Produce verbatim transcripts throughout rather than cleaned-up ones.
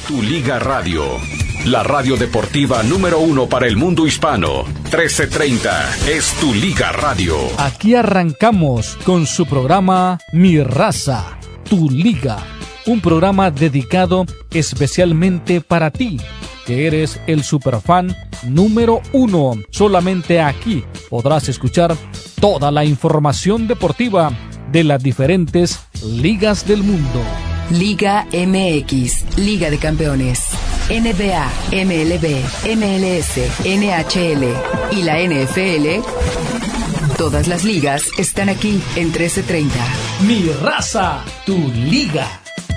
Tu Liga Radio, la radio deportiva número uno para el mundo hispano. trece treinta es Tu Liga Radio. Aquí arrancamos con su programa Mi Raza, Tu Liga. Un programa dedicado especialmente para ti, que eres el superfan número uno. Solamente aquí podrás escuchar toda la información deportiva de las diferentes ligas del mundo. Liga M X, Liga de Campeones, N B A, M L B, M L S, N H L y la N F L. Todas las ligas están aquí en trece treinta. Mi Raza, Tu Liga.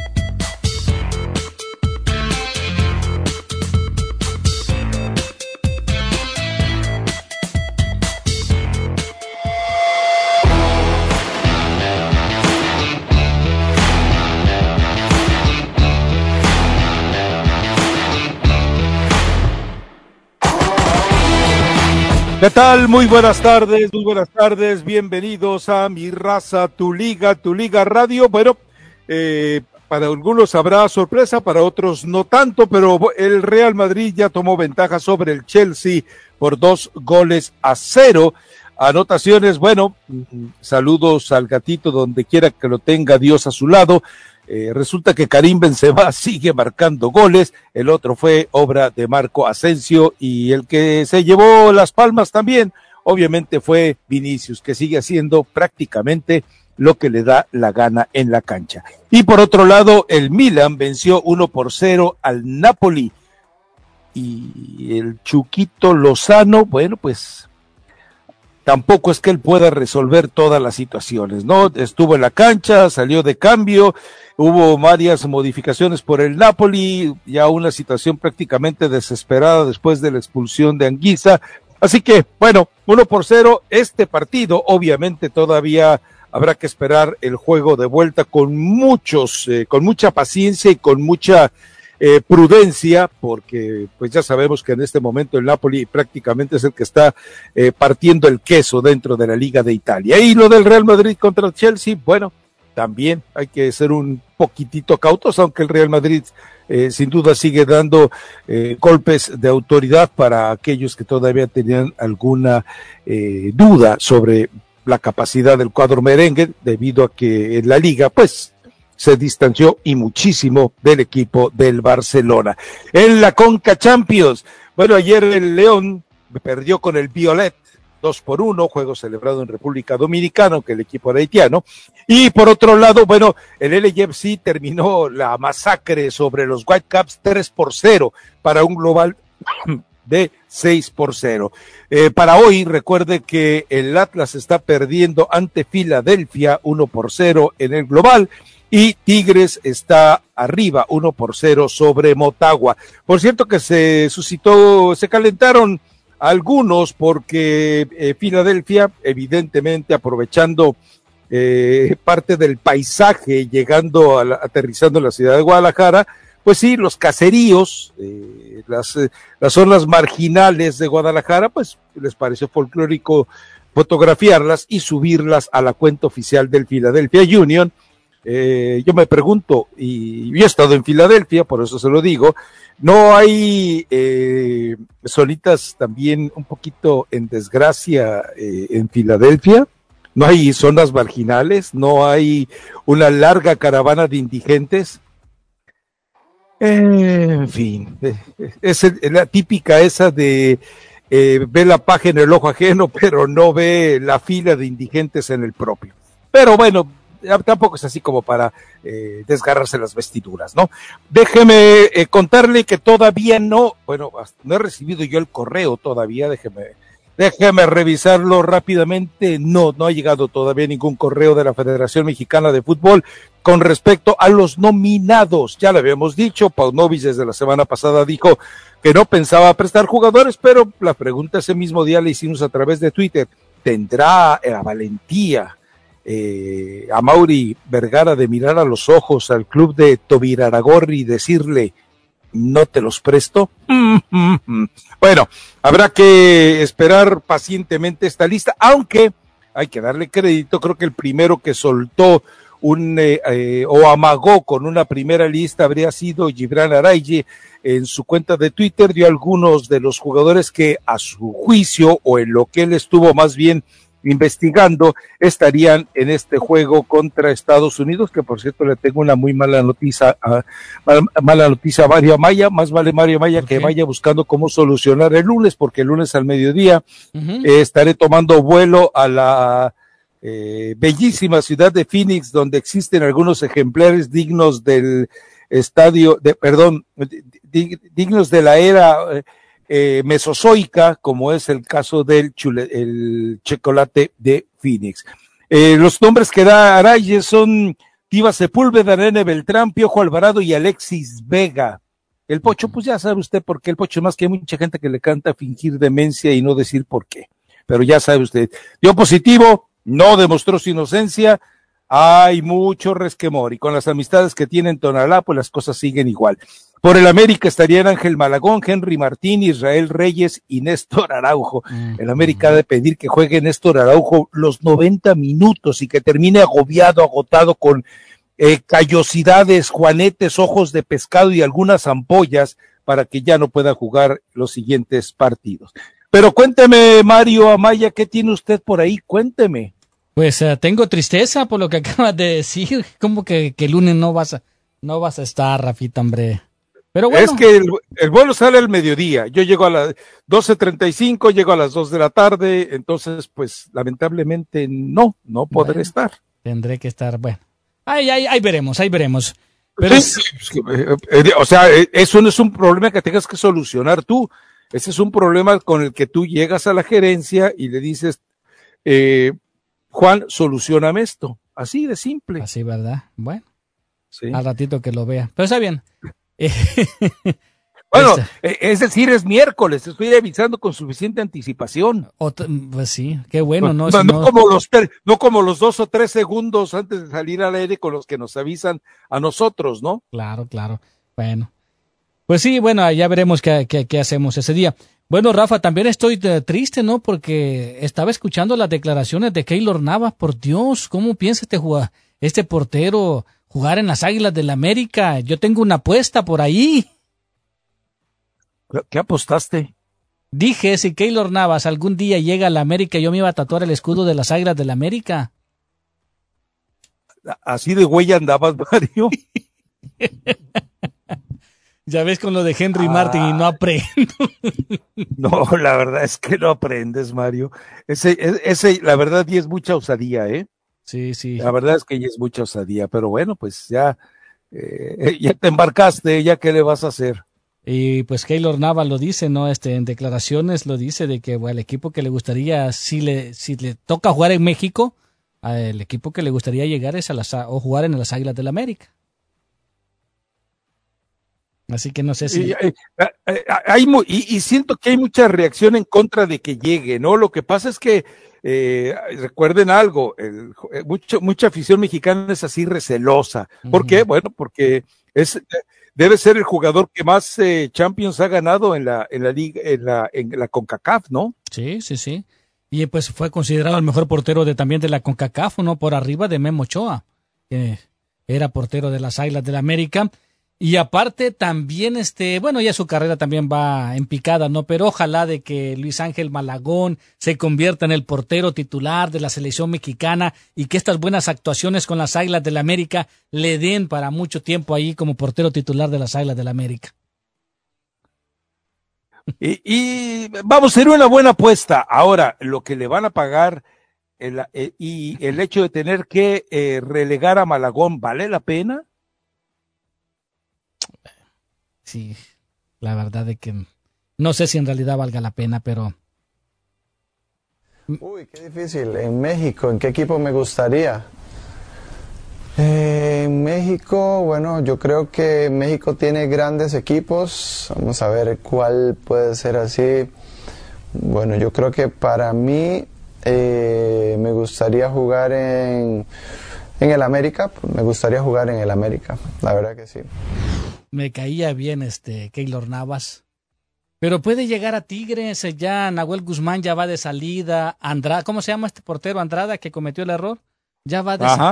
¿Qué tal? Muy buenas tardes, muy buenas tardes, bienvenidos a Mi Raza, Tu Liga, Tu Liga Radio. Bueno, eh, para algunos habrá sorpresa, para otros no tanto, pero el Real Madrid ya tomó ventaja sobre el Chelsea por dos goles a cero. Anotaciones, bueno, saludos al gatito donde quiera que lo tenga Dios a su lado. Eh, resulta que Karim Benzema sigue marcando goles, el otro fue obra de Marco Asensio y el que se llevó las palmas también, obviamente fue Vinicius, que sigue haciendo prácticamente lo que le da la gana en la cancha. Y por otro lado, el Milan venció uno por cero al Napoli y el Chuquito Lozano, bueno, pues tampoco es que él pueda resolver todas las situaciones, ¿no? Estuvo en la cancha, salió de cambio, hubo varias modificaciones por el Napoli, ya una situación prácticamente desesperada después de la expulsión de Anguissa. Así que, bueno, uno por cero, este partido, obviamente todavía habrá que esperar el juego de vuelta con muchos, eh, con mucha paciencia y con mucha Eh, prudencia, porque pues ya sabemos que en este momento el Napoli prácticamente es el que está eh, partiendo el queso dentro de la Liga de Italia. Y lo del Real Madrid contra el Chelsea, bueno, también hay que ser un poquitito cautos, aunque el Real Madrid eh, sin duda sigue dando eh, golpes de autoridad para aquellos que todavía tenían alguna eh, duda sobre la capacidad del cuadro merengue, debido a que en la Liga, pues, se distanció y muchísimo del equipo del Barcelona. En la Conca Champions, bueno, ayer el León perdió con el Violet, dos por uno, juego celebrado en República Dominicana, aunque el equipo era haitiano, y por otro lado, bueno, el L A F C terminó la masacre sobre los Whitecaps tres por cero, para un global de seis por cero. Eh, para hoy, recuerde que el Atlas está perdiendo ante Filadelfia uno por cero en el global, y Tigres está arriba, uno por cero sobre Motagua. Por cierto que se suscitó, se calentaron algunos porque eh, Filadelfia, evidentemente aprovechando eh, parte del paisaje, llegando a la, aterrizando en la ciudad de Guadalajara, pues sí, los caseríos, eh, las, eh, las zonas marginales de Guadalajara, pues les pareció folclórico fotografiarlas y subirlas a la cuenta oficial del Philadelphia Union. Eh, yo me pregunto, y yo he estado en Filadelfia, por eso se lo digo, ¿no hay eh, zonitas también un poquito en desgracia eh, en Filadelfia? ¿No hay zonas marginales? ¿No hay una larga caravana de indigentes? Eh, en fin, eh, es la típica esa de eh, ve la paja en el ojo ajeno, pero no ve la fila de indigentes en el propio. Pero bueno, tampoco es así como para eh, desgarrarse las vestiduras, ¿no? Déjeme eh, contarle que todavía no, bueno, no he recibido yo el correo todavía, déjeme, déjeme revisarlo rápidamente. No, no ha llegado todavía ningún correo de la Federación Mexicana de Fútbol con respecto a los nominados. Ya lo habíamos dicho, Paunovic desde la semana pasada dijo que no pensaba prestar jugadores, pero la pregunta ese mismo día le hicimos a través de Twitter, ¿tendrá la valentía Eh, a Mauri Vergara de mirar a los ojos al club de Tobiraragorri y decirle no te los presto? Bueno, habrá que esperar pacientemente esta lista, aunque hay que darle crédito, creo que el primero que soltó un eh, eh, o amagó con una primera lista habría sido Gibran Araige. En su cuenta de Twitter dio algunos de los jugadores que a su juicio o en lo que él estuvo más bien investigando estarían en este juego contra Estados Unidos, que por cierto le tengo una muy mala noticia a, mal, mala noticia a Mario Amaya. Más vale Mario Amaya okay. que vaya buscando cómo solucionar el lunes, porque el lunes al mediodía uh-huh. eh, estaré tomando vuelo a la eh, bellísima ciudad de Phoenix, donde existen algunos ejemplares dignos del estadio, de perdón, dig, dignos de la era eh, Eh, mesozoica, como es el caso del chule, el chocolate de Phoenix. Eh, los nombres que da Araige son Tiva Sepúlveda, Nene Beltrán, Piojo Alvarado y Alexis Vega. El Pocho, pues ya sabe usted por qué el Pocho, más que hay mucha gente que le canta fingir demencia y no decir por qué, pero ya sabe usted. Dio positivo, no demostró su inocencia, hay mucho resquemor, y con las amistades que tiene en Tonalá, pues las cosas siguen igual. Por el América estarían Ángel Malagón, Henry Martín, Israel Reyes y Néstor Araujo. Mm-hmm. El América ha de pedir que juegue Néstor Araujo los noventa minutos y que termine agobiado, agotado con eh, callosidades, juanetes, ojos de pescado y algunas ampollas para que ya no pueda jugar los siguientes partidos. Pero cuénteme, Mario Amaya, ¿qué tiene usted por ahí? Cuénteme. Pues uh, tengo tristeza por lo que acabas de decir. ¿Cómo que, que el lunes no vas a, no vas a estar, Rafita, hombre? Pero bueno. Es que el, el vuelo sale al mediodía, yo llego a las doce treinta y cinco, llego a las dos de la tarde, entonces pues lamentablemente no, no podré bueno, estar. Tendré que estar, bueno, ahí, ahí, ahí veremos, ahí veremos. Pero sí, es... O sea, eso no es un problema que tengas que solucionar tú, ese es un problema con el que tú llegas a la gerencia y le dices, eh, Juan, solucioname esto, así de simple. Así, ¿verdad? Bueno, sí. Al ratito que lo vea, pero está bien. Bueno, es decir, es miércoles, estoy avisando con suficiente anticipación. Otra, pues sí, qué bueno, ¿no? No, no, si no, no... como los, no como los dos o tres segundos antes de salir al aire con los que nos avisan a nosotros, ¿no? Claro, claro. Bueno, pues sí, bueno, ya veremos qué, qué, qué hacemos ese día. Bueno, Rafa, también estoy triste, ¿no? Porque estaba escuchando las declaraciones de Keylor Navas. Por Dios, ¿cómo piensa este jugador, este portero jugar en las Águilas del América? Yo tengo una apuesta por ahí. ¿Qué apostaste? Dije, si Keylor Navas algún día llega a la América, yo me iba a tatuar el escudo de las Águilas del América. ¿Así de güey andabas, Mario? Ya ves con lo de Henry ah, Martin y no aprendo. No, la verdad es que no aprendes, Mario. Ese, ese, la verdad, y es mucha osadía, ¿eh? Sí, sí. La verdad es que ya es mucha osadía, pero bueno, pues ya, eh, ya te embarcaste, ya qué le vas a hacer. Y pues Keylor Navas lo dice, ¿no? Este, en declaraciones lo dice de que bueno, el equipo que le gustaría, si le, si le toca jugar en México, el equipo que le gustaría llegar es a las, o jugar en las Águilas del América. Así que no sé si... Y, hay, y, y siento que hay mucha reacción en contra de que llegue, ¿no? Lo que pasa es que, eh, recuerden algo, el, mucho, mucha afición mexicana es así recelosa. ¿Por uh-huh. qué? Bueno, porque es... debe ser el jugador que más eh, Champions ha ganado en la en la liga en la en la CONCACAF, ¿no? Sí, sí, sí. Y pues fue considerado el mejor portero de también de la CONCACAF, ¿no? Por arriba de Memo Ochoa, que era portero de las Águilas del América. Y aparte también, este, bueno, ya su carrera también va en picada, ¿no? Pero ojalá de que Luis Ángel Malagón se convierta en el portero titular de la selección mexicana y que estas buenas actuaciones con las Águilas del América le den para mucho tiempo ahí como portero titular de las Águilas del América. Y, y vamos, sería una buena apuesta. Ahora, lo que le van a pagar el, el, y el hecho de tener que eh, relegar a Malagón, ¿vale la pena? Sí, la verdad de que no sé si en realidad valga la pena, pero... Uy, qué difícil. En México, ¿en qué equipo me gustaría? Eh, en México, bueno, yo creo que México tiene grandes equipos. Vamos a ver cuál puede ser así. Bueno, yo creo que para mí eh, me gustaría jugar en, en el América. Me gustaría jugar en el América, la verdad que sí. Me caía bien este Keylor Navas, pero puede llegar a Tigres, ya Nahuel Guzmán ya va de salida, Andrada, ¿cómo se llama este portero Andrada que cometió el error? Ya va de, Ajá.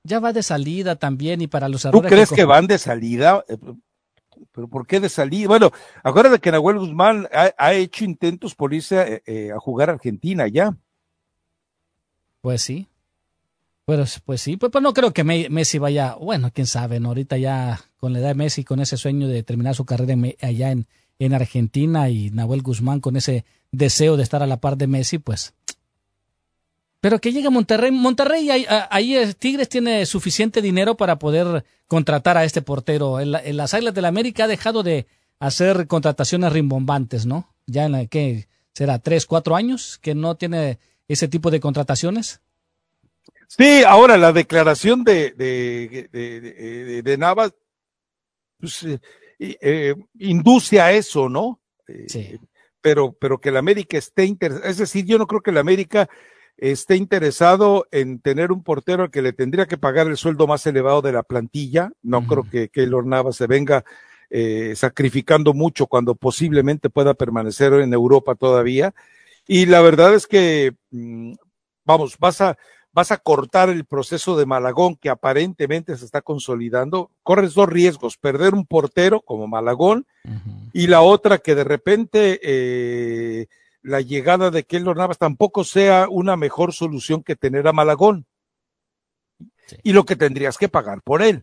ya va de salida también y para los ¿Tú errores crees que, que van de salida? ¿Pero por qué de salida? Bueno, acuérdate que Nahuel Guzmán ha, ha hecho intentos por irse eh, a jugar a Argentina ya. Pues sí. Pues, pues sí, pues, pues no creo que Messi vaya, bueno, quién sabe, ¿no? Ahorita ya con la edad de Messi, con ese sueño de terminar su carrera en, allá en, en Argentina y Nahuel Guzmán con ese deseo de estar a la par de Messi, pues. Pero que llegue a Monterrey, Monterrey, ahí, ahí Tigres tiene suficiente dinero para poder contratar a este portero. En, la, en las Águilas del la América ha dejado de hacer contrataciones rimbombantes, ¿no? Ya en la que será tres, cuatro años que no tiene ese tipo de contrataciones. Sí, ahora la declaración de, de, de, de, de Navas pues, eh, eh, induce a eso, ¿no? Eh, sí. Pero, pero que el América esté interesado, es decir, yo no creo que el América esté interesado en tener un portero al que le tendría que pagar el sueldo más elevado de la plantilla. No uh-huh. creo que Keylor Navas se venga eh, sacrificando mucho cuando posiblemente pueda permanecer en Europa todavía. Y la verdad es que, mmm, vamos, vas a vas a cortar el proceso de Malagón que aparentemente se está consolidando, corres dos riesgos, perder un portero como Malagón uh-huh. y la otra que de repente eh, la llegada de Keylor Navas tampoco sea una mejor solución que tener a Malagón sí. y lo que tendrías que pagar por él.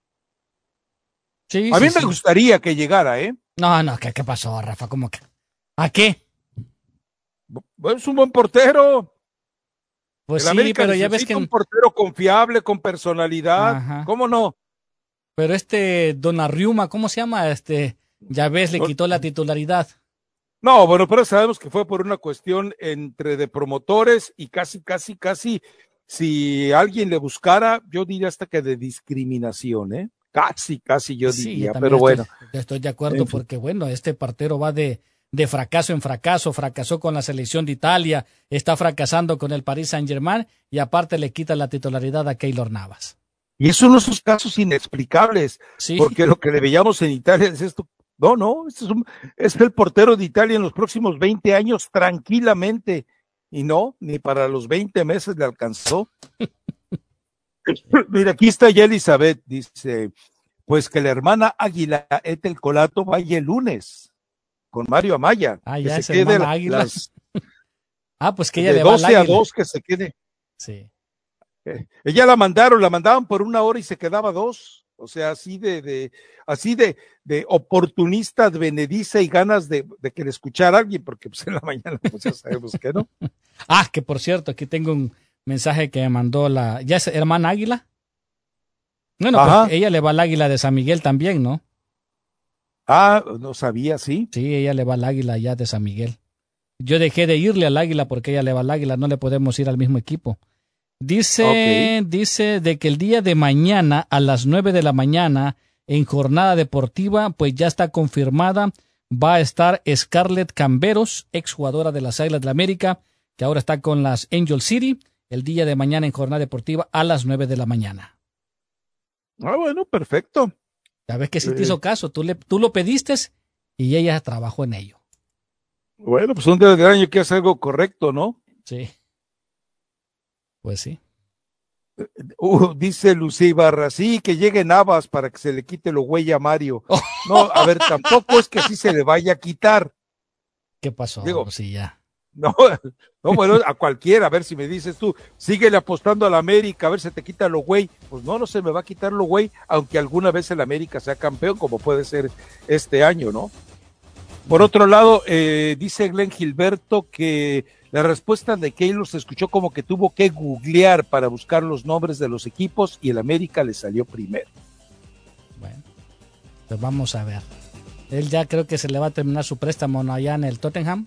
Sí, a sí, mí me sí. gustaría que llegara, ¿eh? No, no, ¿qué, qué pasó, Rafa? ¿Cómo que? ¿A qué? Es un buen portero. Pues el sí, América pero ya ves que un portero confiable, con personalidad, ajá. ¿Cómo no? Pero este Donnarumma, ¿cómo se llama? Este, ya ves, le quitó la titularidad. No, bueno, pero sabemos que fue por una cuestión entre de promotores y casi, casi, casi, si alguien le buscara, yo diría hasta que de discriminación, ¿eh? Casi, casi yo sí, diría, yo pero estoy, bueno. Estoy de acuerdo en porque, fin. bueno, este partero va de, de fracaso en fracaso, fracasó con la selección de Italia, está fracasando con el Paris Saint-Germain y aparte le quita la titularidad a Keylor Navas. Y es uno de esos casos inexplicables, sí. porque lo que le veíamos en Italia es esto, no, no, este es, un, es el portero de Italia en los próximos veinte años tranquilamente, y no, ni para los veinte meses le alcanzó. Mira, aquí está ya Elizabeth, dice, pues que la hermana Águila Ethel Colato vaya el lunes con Mario Amaya. Ah, que ya se es quede hermana la, Águila. Las, ah, pues que ella de le va doce al a Águila. dos que se quede. Sí. Eh, ella la mandaron, la mandaban por una hora y se quedaba dos. O sea, así de, de así de, de oportunista, advenediza y ganas de, de que le escuchara a alguien, porque pues en la mañana pues ya sabemos que no. ah, que por cierto, aquí tengo un mensaje que me mandó la, ¿ya es hermana Águila? Bueno, pues ella le va al Águila de San Miguel también, ¿no? Ah, no sabía, sí. Sí, ella le va al Águila ya de San Miguel. Yo dejé de irle al Águila porque ella le va al Águila, no le podemos ir al mismo equipo. Dice, okay. dice de que el día de mañana a las nueve de la mañana en jornada deportiva, pues ya está confirmada, va a estar Scarlett Camberos, exjugadora de las Águilas de la América, que ahora está con las Angel City, el día de mañana en jornada deportiva a las nueve de la mañana. Ah, bueno, perfecto. Ya ves que sí te hizo caso, tú, le, tú lo pediste y ella trabajó en ello. Bueno, pues un día del año que hace algo correcto, ¿no? Sí. Pues sí. Uh, dice Lucía Ibarra, sí, que llegue Navas para que se le quite lo güey a Mario. No, a ver, tampoco es que sí se le vaya a quitar. ¿Qué pasó? Digo, sí, ya. No, no, bueno, a cualquiera, a ver si me dices tú, síguele apostando a la América, a ver si te quita lo güey. Pues no, no se me va a quitar lo güey, aunque alguna vez el América sea campeón, como puede ser este año, ¿no? Por otro lado, eh, dice Glenn Gilberto que la respuesta de Keylor se escuchó como que tuvo que googlear para buscar los nombres de los equipos y el América le salió primero. Bueno, pues vamos a ver. Él ya creo que se le va a terminar su préstamo, ¿no? Allá en el Tottenham.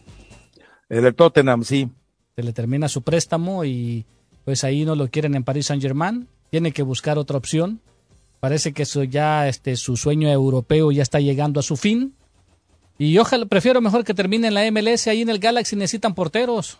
En el Tottenham, sí. Se le termina su préstamo y pues ahí no lo quieren en Paris Saint-Germain. Tiene que buscar otra opción. Parece que eso ya, este, su sueño europeo ya está llegando a su fin. Y ojalá, prefiero mejor que termine en la M L S, ahí en el Galaxy necesitan porteros.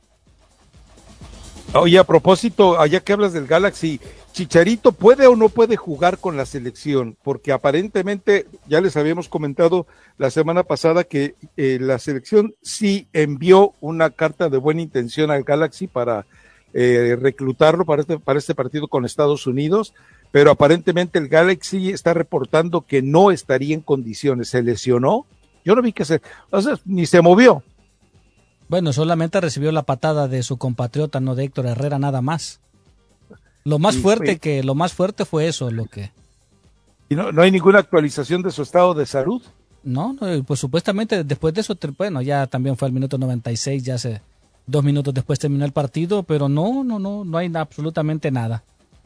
Oye, a propósito, allá que hablas del Galaxy, ¿Chicharito puede o no puede jugar con la selección? Porque aparentemente, ya les habíamos comentado la semana pasada que eh, la selección sí envió una carta de buena intención al Galaxy para eh, reclutarlo para este, para este partido con Estados Unidos, pero aparentemente el Galaxy está reportando que no estaría en condiciones. Se lesionó, yo no vi que se, o sea, ni se movió. Bueno, solamente recibió la patada de su compatriota, no de Héctor Herrera, nada más. Lo más Sí, fuerte fue, que, lo más fuerte fue eso, lo que. ¿Y no, no hay ninguna actualización de su estado de salud? No, no, pues supuestamente después de eso, bueno, ya también fue al minuto noventa y seis, ya hace dos minutos después terminó el partido, pero no, no, no, no hay absolutamente nada.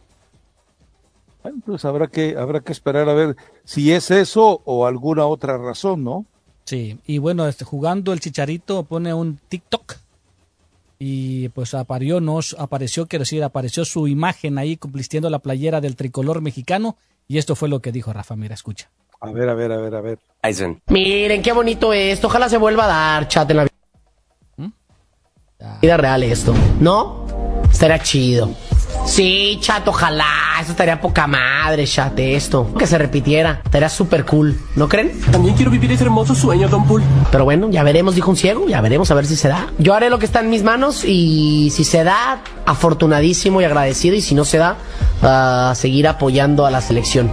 Bueno, pues habrá que, habrá que esperar a ver si es eso o alguna otra razón, ¿no? Sí, y bueno, este, jugando el Chicharito pone un TikTok y pues apareció, nos apareció, quiero decir, apareció su imagen ahí vistiendo la playera del tricolor mexicano y esto fue lo que dijo Rafa, mira, escucha. A ver, a ver, a ver, a ver. Miren qué bonito esto, ojalá se vuelva a dar, chat, en la ¿Mm? vida real esto, ¿no? Estaría chido. Sí, chat, ojalá, eso estaría poca madre, chat, esto. Que se repitiera, estaría súper cool, ¿no creen? También quiero vivir ese hermoso sueño, Don Pool. Pero bueno, ya veremos, dijo un ciego, ya veremos a ver si se da. Yo haré lo que está en mis manos y si se da, afortunadísimo y agradecido, y si no se da, a seguir apoyando a la selección.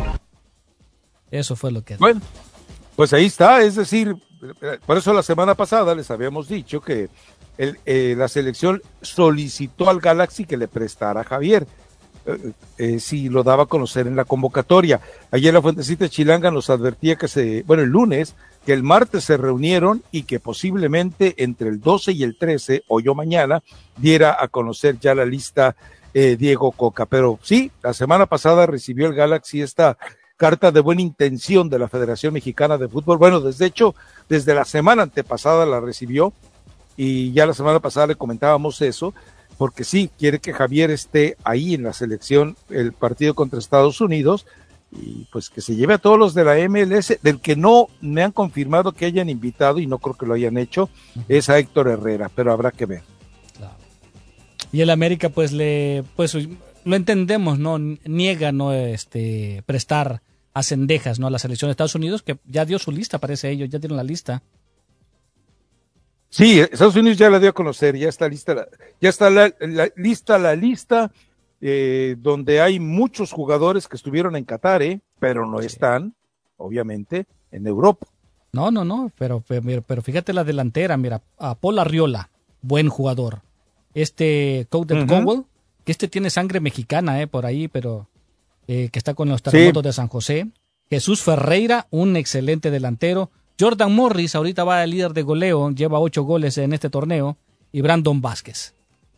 Eso fue lo que... Bueno, pues ahí está, es decir, por eso la semana pasada les habíamos dicho que el, eh, la selección solicitó al Galaxy que le prestara a Javier, eh, eh, si lo daba a conocer en la convocatoria. Ayer la Fuentecita Chilanga nos advertía que se, bueno, el lunes, que el martes se reunieron y que posiblemente entre el doce y el trece, o yo mañana, diera a conocer ya la lista eh, Diego Coca. Pero sí, la semana pasada recibió el Galaxy esta carta de buena intención de la Federación Mexicana de Fútbol. Bueno, desde hecho, desde la semana antepasada la recibió y ya la semana pasada le comentábamos eso, porque sí, quiere que Javier esté ahí en la selección, el partido contra Estados Unidos, y pues que se lleve a todos los de la M L S, del que no me han confirmado que hayan invitado, y no creo que lo hayan hecho, uh-huh. es a Héctor Herrera, pero habrá que ver. Claro. Y el América, pues, le, pues, lo entendemos, ¿no? Niega, ¿no? Este, prestar a Cendejas, ¿no? A la selección de Estados Unidos, que ya dio su lista, parece ellos, ya dieron la lista. Sí, Estados Unidos ya la dio a conocer, ya está lista, la, ya está la, la lista la lista, eh, donde hay muchos jugadores que estuvieron en Qatar, ¿eh? Pero no sí. están, obviamente, en Europa. No, no, no, pero, pero, pero fíjate la delantera, mira, a Paul Arriola, buen jugador. Este Cody uh-huh. Cowell, que este tiene sangre mexicana, eh, por ahí, pero eh, que está con los Terremotos sí. de San José. Jesús Ferreira, un excelente delantero. Jordan Morris, ahorita va el líder de goleo, lleva ocho goles en este torneo. Y Brandon Vázquez.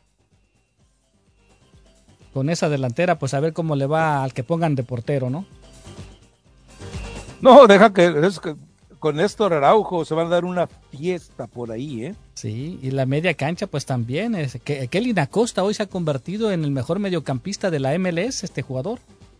Con esa delantera, pues a ver cómo le va al que pongan de portero, ¿no? No, deja que, es que con Néstor Araujo se van a dar una fiesta por ahí, ¿eh? Sí, y la media cancha, pues también. Es, que, Kelly Acosta hoy se ha convertido en el mejor mediocampista de la M L S, este jugador.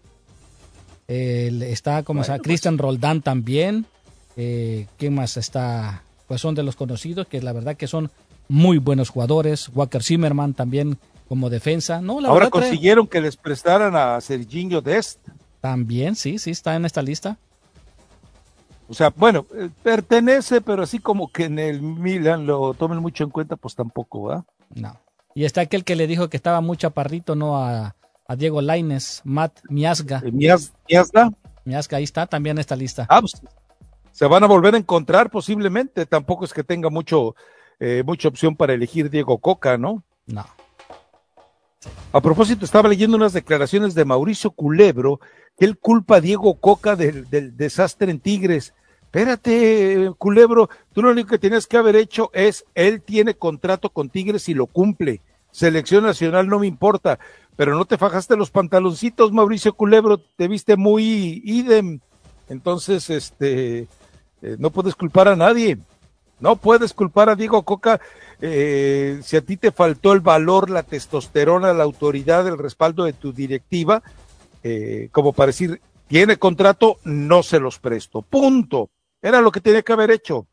Eh, está como bueno, Cristian pues. Roldán también. Eh, ¿Quién más está? Pues son de los conocidos, que la verdad que son muy buenos jugadores. Walker Zimmerman también como defensa. No, la Ahora verdad, consiguieron trae... que les prestaran a Serginho Dest. También, sí, sí, está en esta lista. O sea, bueno, eh, pertenece, pero así como que en el Milan lo tomen mucho en cuenta, pues tampoco, ¿verdad? No. Y está aquel que le dijo que estaba muy chaparrito, ¿no? A, a Diego Lainez, Matt Miazga. Eh, Miaz, Miazga. Miazga, ahí está también esta lista. Ah, pues, se van a volver a encontrar posiblemente, tampoco es que tenga mucho, eh, mucha opción para elegir Diego Coca, ¿no? No. A propósito, estaba leyendo unas declaraciones de Mauricio Culebro, que él culpa a Diego Coca del, del desastre en Tigres. Espérate, Culebro, tú lo único que tienes que haber hecho es, él tiene contrato con Tigres y lo cumple. Selección nacional no me importa, pero no te fajaste los pantaloncitos, Mauricio Culebro, te viste muy idem. Entonces, este, eh, no puedes culpar a nadie. No puedes culpar a Diego Coca eh, si a ti te faltó el valor, la testosterona, la autoridad, el respaldo de tu directiva, eh, como para decir, tiene contrato, no se los presto. Punto. Era lo que tenía que haber hecho.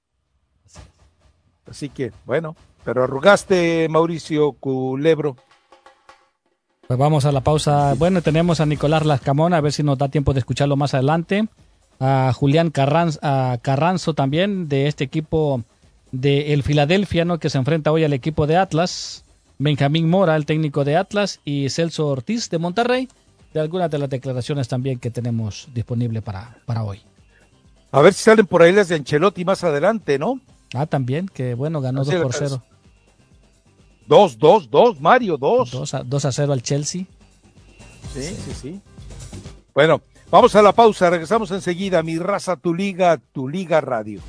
Así que, bueno, pero arrugaste, Mauricio Culebro. Pues vamos a la pausa. Bueno, tenemos a Nicolás Lascamón, a ver si nos da tiempo de escucharlo más adelante. A Julián Carranzo, a Carranzo también, de este equipo de el Filadelfia, ¿no? Que se enfrenta hoy al equipo de Atlas. Benjamín Mora, el técnico de Atlas, y Celso Ortiz de Monterrey, de algunas de las declaraciones también que tenemos disponible para, para hoy. A ver si salen por ahí las de Ancelotti más adelante, ¿no? Ah, también, que bueno, ganó dos por cero. Dos, dos, dos, Mario, dos. Dos a cero al Chelsea. Sí, sí, sí. Bueno, vamos a la pausa, regresamos enseguida. Mi raza, tu liga, tu liga radio.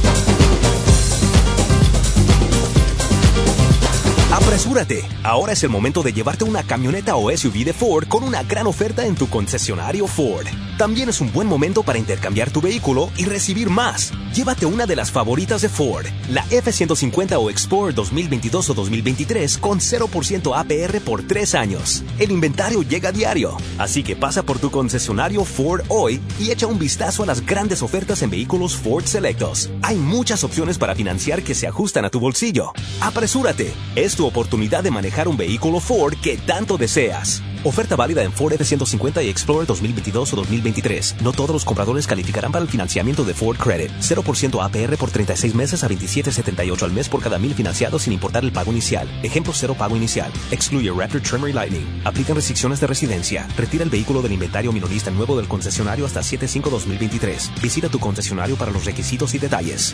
Apresúrate, ahora es el momento de llevarte una camioneta o S U V de Ford con una gran oferta en tu concesionario Ford. También es un buen momento para intercambiar tu vehículo y recibir más. Llévate una de las favoritas de Ford, la F ciento cincuenta o Explorer dos mil veintidós o dos mil veintitrés con cero por ciento A P R por tres años. El inventario llega a diario, así que pasa por tu concesionario Ford hoy y echa un vistazo a las grandes ofertas en vehículos Ford selectos. Hay muchas opciones para financiar que se ajustan a tu bolsillo. Apresúrate, es tu oportunidad de manejar un vehículo Ford que tanto deseas. Oferta válida en Ford F ciento cincuenta y Explorer dos mil veintidós o dos mil veintitrés. No todos los compradores calificarán para el financiamiento de Ford Credit. cero por ciento A P R por treinta y seis meses a veintisiete setenta y ocho al mes por cada mil financiados sin importar el pago inicial. Ejemplo, cero pago inicial. Excluye Raptor Tremor y Lightning. Aplican restricciones de residencia. Retira el vehículo del inventario minorista nuevo del concesionario hasta siete cinco dos mil veintitrés. Visita tu concesionario para los requisitos y detalles.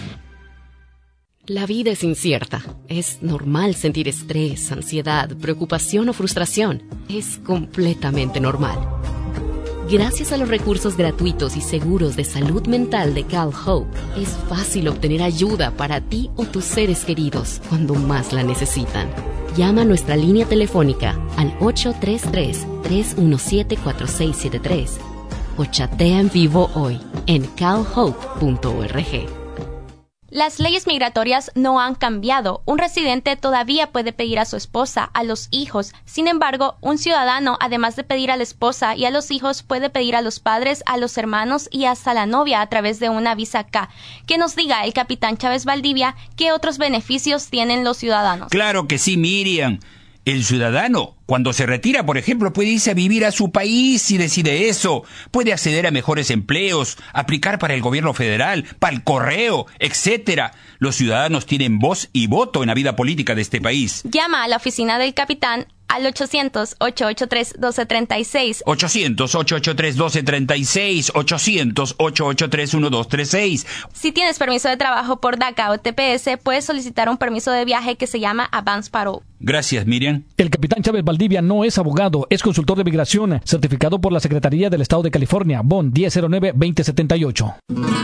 La vida es incierta. Es normal sentir estrés, ansiedad, preocupación o frustración. Es completamente normal. Gracias a los recursos gratuitos y seguros de salud mental de CalHope, es fácil obtener ayuda para ti o tus seres queridos cuando más la necesitan. Llama a nuestra línea telefónica al ocho tres tres, tres uno siete, cuatro seis siete tres o chatea en vivo hoy en cal hope punto org. Las leyes migratorias no han cambiado. Un residente todavía puede pedir a su esposa, a los hijos. Sin embargo, un ciudadano, además de pedir a la esposa y a los hijos, puede pedir a los padres, a los hermanos y hasta a la novia a través de una visa K. Que nos diga el capitán Chávez Valdivia qué otros beneficios tienen los ciudadanos. Claro que sí, Miriam. El ciudadano, cuando se retira, por ejemplo, puede irse a vivir a su país si decide eso. Puede acceder a mejores empleos, aplicar para el gobierno federal, para el correo, etcétera. Los ciudadanos tienen voz y voto en la vida política de este país. Llama a la oficina del capitán al ochocientos, ocho ocho tres, uno dos tres seis. ochocientos, ocho ocho tres, uno dos tres seis. ochocientos, ocho ocho tres, uno dos tres seis. Si tienes permiso de trabajo por DACA o T P S, puedes solicitar un permiso de viaje que se llama Advance Parole. Gracias, Miriam. El capitán Chávez Valdivia no es abogado, es consultor de migración, certificado por la Secretaría del Estado de California, B O N diez cero nueve, veinte setenta y ocho.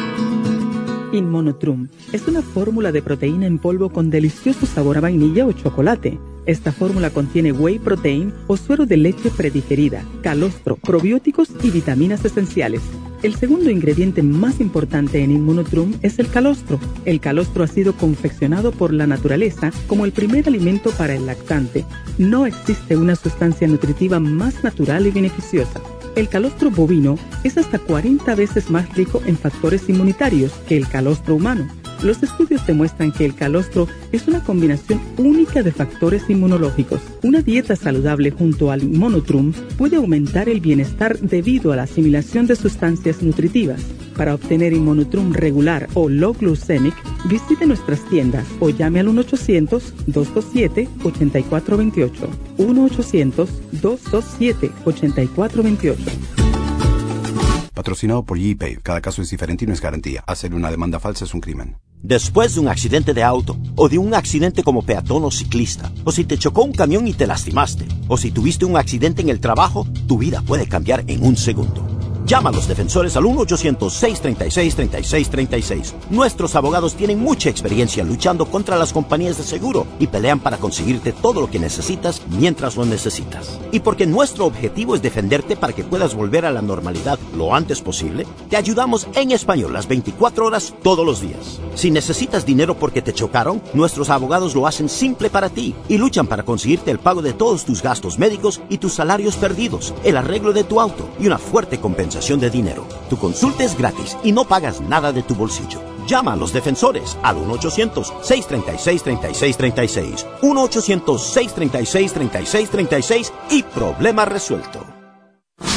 Inmonotrum es una fórmula de proteína en polvo con delicioso sabor a vainilla o chocolate. Esta fórmula contiene whey protein o suero de leche predigerida, calostro, probióticos y vitaminas esenciales. El segundo ingrediente más importante en Inmunotrum es el calostro. El calostro ha sido confeccionado por la naturaleza como el primer alimento para el lactante. No existe una sustancia nutritiva más natural y beneficiosa. El calostro bovino es hasta cuarenta veces más rico en factores inmunitarios que el calostro humano. Los estudios demuestran que el calostro es una combinación única de factores inmunológicos. Una dieta saludable junto al Inmunotrum puede aumentar el bienestar debido a la asimilación de sustancias nutritivas. Para obtener Inmunotrum regular o low glycemic, visite nuestras tiendas o llame al uno ochocientos, dos dos siete, ocho cuatro dos ocho. uno ochocientos, dos dos siete, ocho cuatro dos ocho. Patrocinado por G-Pay. Cada caso es diferente y no es garantía. Hacer una demanda falsa es un crimen. Después de un accidente de auto, o de un accidente como peatón o ciclista, o si te chocó un camión y te lastimaste, o si tuviste un accidente en el trabajo, tu vida puede cambiar en un segundo. Llama a los defensores al uno ochocientos, seis tres seis, tres seis tres seis. Nuestros abogados tienen mucha experiencia luchando contra las compañías de seguro y pelean para conseguirte todo lo que necesitas mientras lo necesitas. Y porque nuestro objetivo es defenderte para que puedas volver a la normalidad lo antes posible, te ayudamos en español las veinticuatro horas todos los días. Si necesitas dinero porque te chocaron, nuestros abogados lo hacen simple para ti y luchan para conseguirte el pago de todos tus gastos médicos y tus salarios perdidos, el arreglo de tu auto y una fuerte compensación de dinero. Tu consulta es gratis y no pagas nada de tu bolsillo. Llama a los defensores al uno ochocientos, seis tres seis, tres seis tres seis. uno ochocientos, seis tres seis, tres seis tres seis y problema resuelto.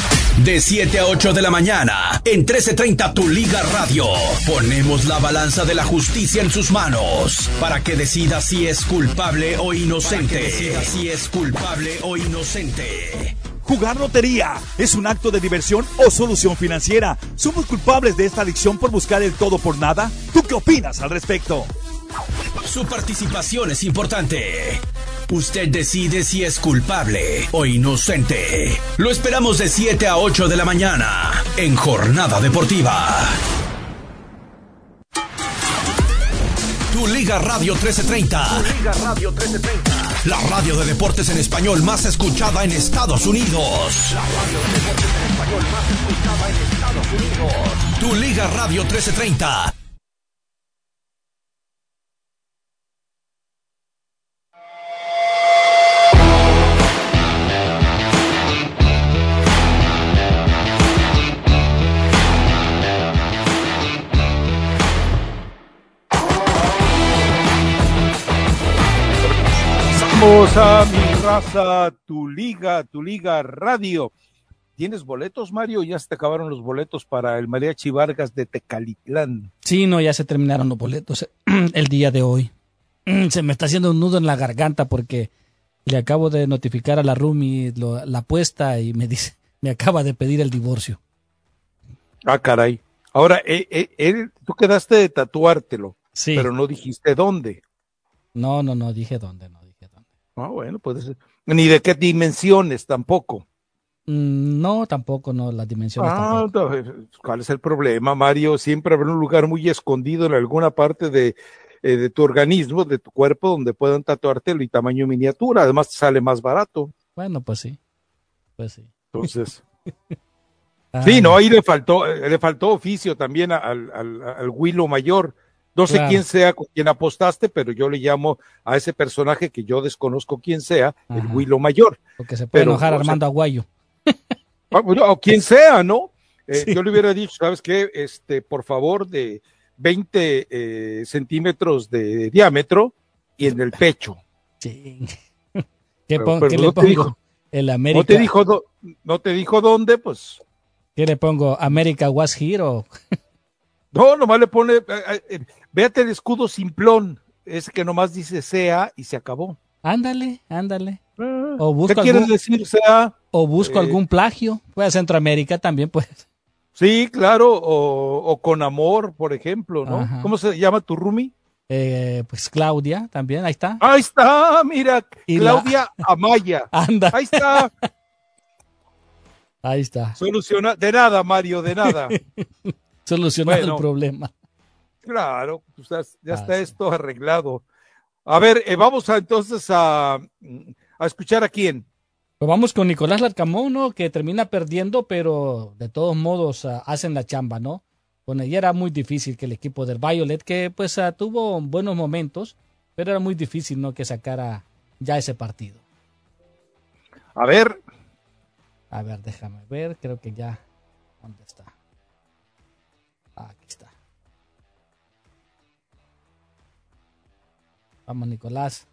De siete a ocho de la mañana, en trece treinta Tu Liga Radio, ponemos la balanza de la justicia en sus manos para que decida si es culpable o inocente. Para que decida si es culpable o inocente. Jugar lotería es un acto de diversión o solución financiera. ¿Somos culpables de esta adicción por buscar el todo por nada? ¿Tú qué opinas al respecto? Su participación es importante. Usted decide si es culpable o inocente. Lo esperamos de siete a ocho de la mañana en Jornada Deportiva. Tu Liga Radio trece treinta. Tu Liga Radio trece treinta. La radio de deportes en español más escuchada en Estados Unidos. La radio de deportes en español más escuchada en Estados Unidos. Tu Liga Radio trece treinta. Vamos a Mi Raza, Tu Liga, Tu Liga Radio. ¿Tienes boletos, Mario? Ya se te acabaron los boletos para el Mariachi Vargas de Tecalitlán. Sí, no, ya se terminaron los boletos el día de hoy. Se me está haciendo un nudo en la garganta porque le acabo de notificar a la Rumi lo, la apuesta y me dice, me acaba de pedir el divorcio. Ah, caray. Ahora, eh, eh, eh, tú quedaste de tatuártelo, sí, pero no dijiste dónde. No, no, no, dije dónde, no dije dónde. Ah, bueno, puede ser. Ni de qué dimensiones tampoco. Mm, no, tampoco, no, las dimensiones ah, tampoco. ¿Cuál es el problema, Mario? Siempre habrá un lugar muy escondido en alguna parte de, eh, de tu organismo, de tu cuerpo, donde puedan tatuártelo y tamaño miniatura. Además, te sale más barato. Bueno, pues sí, pues sí. Entonces... sí, no, ahí le faltó, le faltó oficio también al, al, al Huilo Mayor. No sé claro. quién sea con quien apostaste, pero yo le llamo a ese personaje que yo desconozco quién sea, Ajá. el Huilo Mayor. Porque se puede pero, enojar Armando o sea, Aguayo. O quien sea, ¿no? Eh, sí. Yo le hubiera dicho, ¿sabes qué? Este, por favor, de veinte eh, centímetros de diámetro y en el pecho. Sí. ¿Qué, pero, pon, pero ¿qué no le pongo? Dijo, el América. ¿No te dijo, do, no te dijo dónde? Pues. ¿Qué le pongo? ¿América was here o...? No, nomás le pone, eh, eh, véate el escudo simplón, ese que nomás dice S E A y se acabó. Ándale, ándale. Eh, o busco ¿Qué algún, quieres decir S E A? O busco eh, algún plagio, pues Centroamérica también, pues. Sí, claro, o, o con amor, por ejemplo, ¿no? Ajá. ¿Cómo se llama tu roomie? Eh, pues Claudia, también, ahí está. Ahí está, mira, y Claudia la... Amaya. Anda. Ahí está. Ahí está. Soluciona, de nada, Mario, de nada. Solucionar bueno, el problema. Claro, pues ya, ya ah, está sí. esto arreglado. A ver, eh, vamos a, entonces a, a escuchar a quién. Pues vamos con Nicolás Larcamón, ¿no? Que termina perdiendo, pero de todos modos uh, hacen la chamba, ¿no? Con ella era muy difícil que el equipo del Violet, que pues uh, tuvo buenos momentos, pero era muy difícil, ¿no? Que sacara ya ese partido. A ver. A ver, déjame ver, creo que ya. ¿Dónde está? Aquí está. Vamos, Nicolás.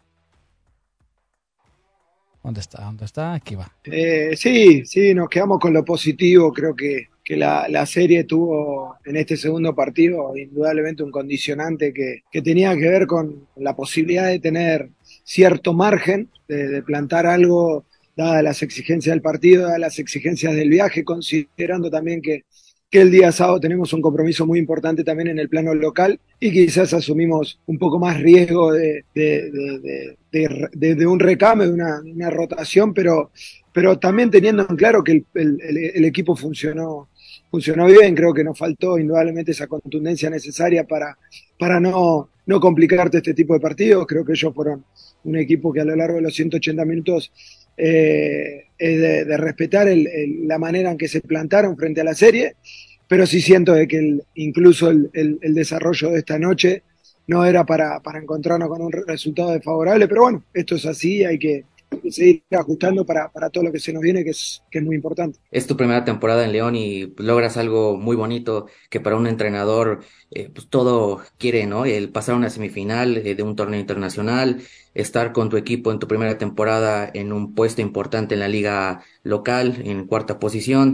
¿Dónde está? ¿Dónde está? Aquí va. Eh, sí, sí, nos quedamos con lo positivo. Creo que, que la, la serie tuvo en este segundo partido indudablemente un condicionante que, que tenía que ver con la posibilidad de tener cierto margen, de, de plantar algo, dadas las exigencias del partido, dadas las exigencias del viaje, considerando también que que el día sábado tenemos un compromiso muy importante también en el plano local y quizás asumimos un poco más riesgo de, de, de, de, de, de, de un recambio, de una, una rotación, pero, pero también teniendo en claro que el, el, el equipo funcionó, funcionó bien. Creo que nos faltó indudablemente esa contundencia necesaria para, para no, no complicarte este tipo de partidos. Creo que ellos fueron un equipo que a lo largo de los ciento ochenta minutos Eh, eh, de, de respetar el, el, la manera en que se plantaron frente a la serie, pero sí siento de que el, incluso el, el, el desarrollo de esta noche no era para, para encontrarnos con un resultado desfavorable, pero bueno, esto es así, hay que seguir ajustando para, para todo lo que se nos viene, que es, que es muy importante. Es tu primera temporada en León y pues, logras algo muy bonito que para un entrenador eh, pues todo quiere, ¿no? El pasar a una semifinal eh, de un torneo internacional, estar con tu equipo en tu primera temporada en un puesto importante en la liga local, en cuarta posición.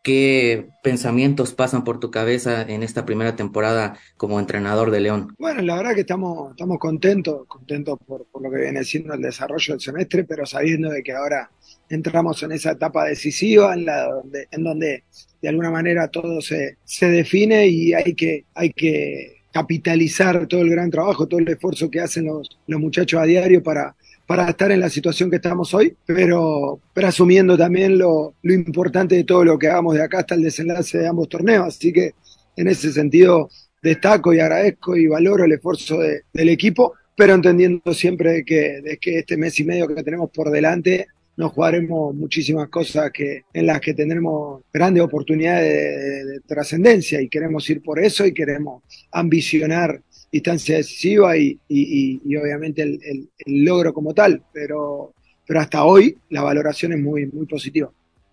¿qué pensamientos pasan por tu cabeza en esta primera temporada como entrenador de León? Bueno, la verdad que estamos, estamos contentos, contentos por, por lo que viene siendo el desarrollo del semestre, pero sabiendo de que ahora entramos en esa etapa decisiva en, la donde, en donde de alguna manera todo se, se define y hay que, hay que capitalizar todo el gran trabajo, todo el esfuerzo que hacen los, los muchachos a diario para, para estar en la situación que estamos hoy, pero, pero asumiendo también lo, lo importante de todo lo que hagamos de acá hasta el desenlace de ambos torneos. Así que en ese sentido destaco y agradezco y valoro el esfuerzo de, del equipo, pero entendiendo siempre que, de que este mes y medio que tenemos por delante nos jugaremos muchísimas cosas que, en las que tendremos grandes oportunidades de, de, de trascendencia y queremos ir por eso y queremos ambicionar distancia decisiva y, y, y, y obviamente el, el, el logro como tal, pero, pero hasta hoy la valoración es muy, muy positiva.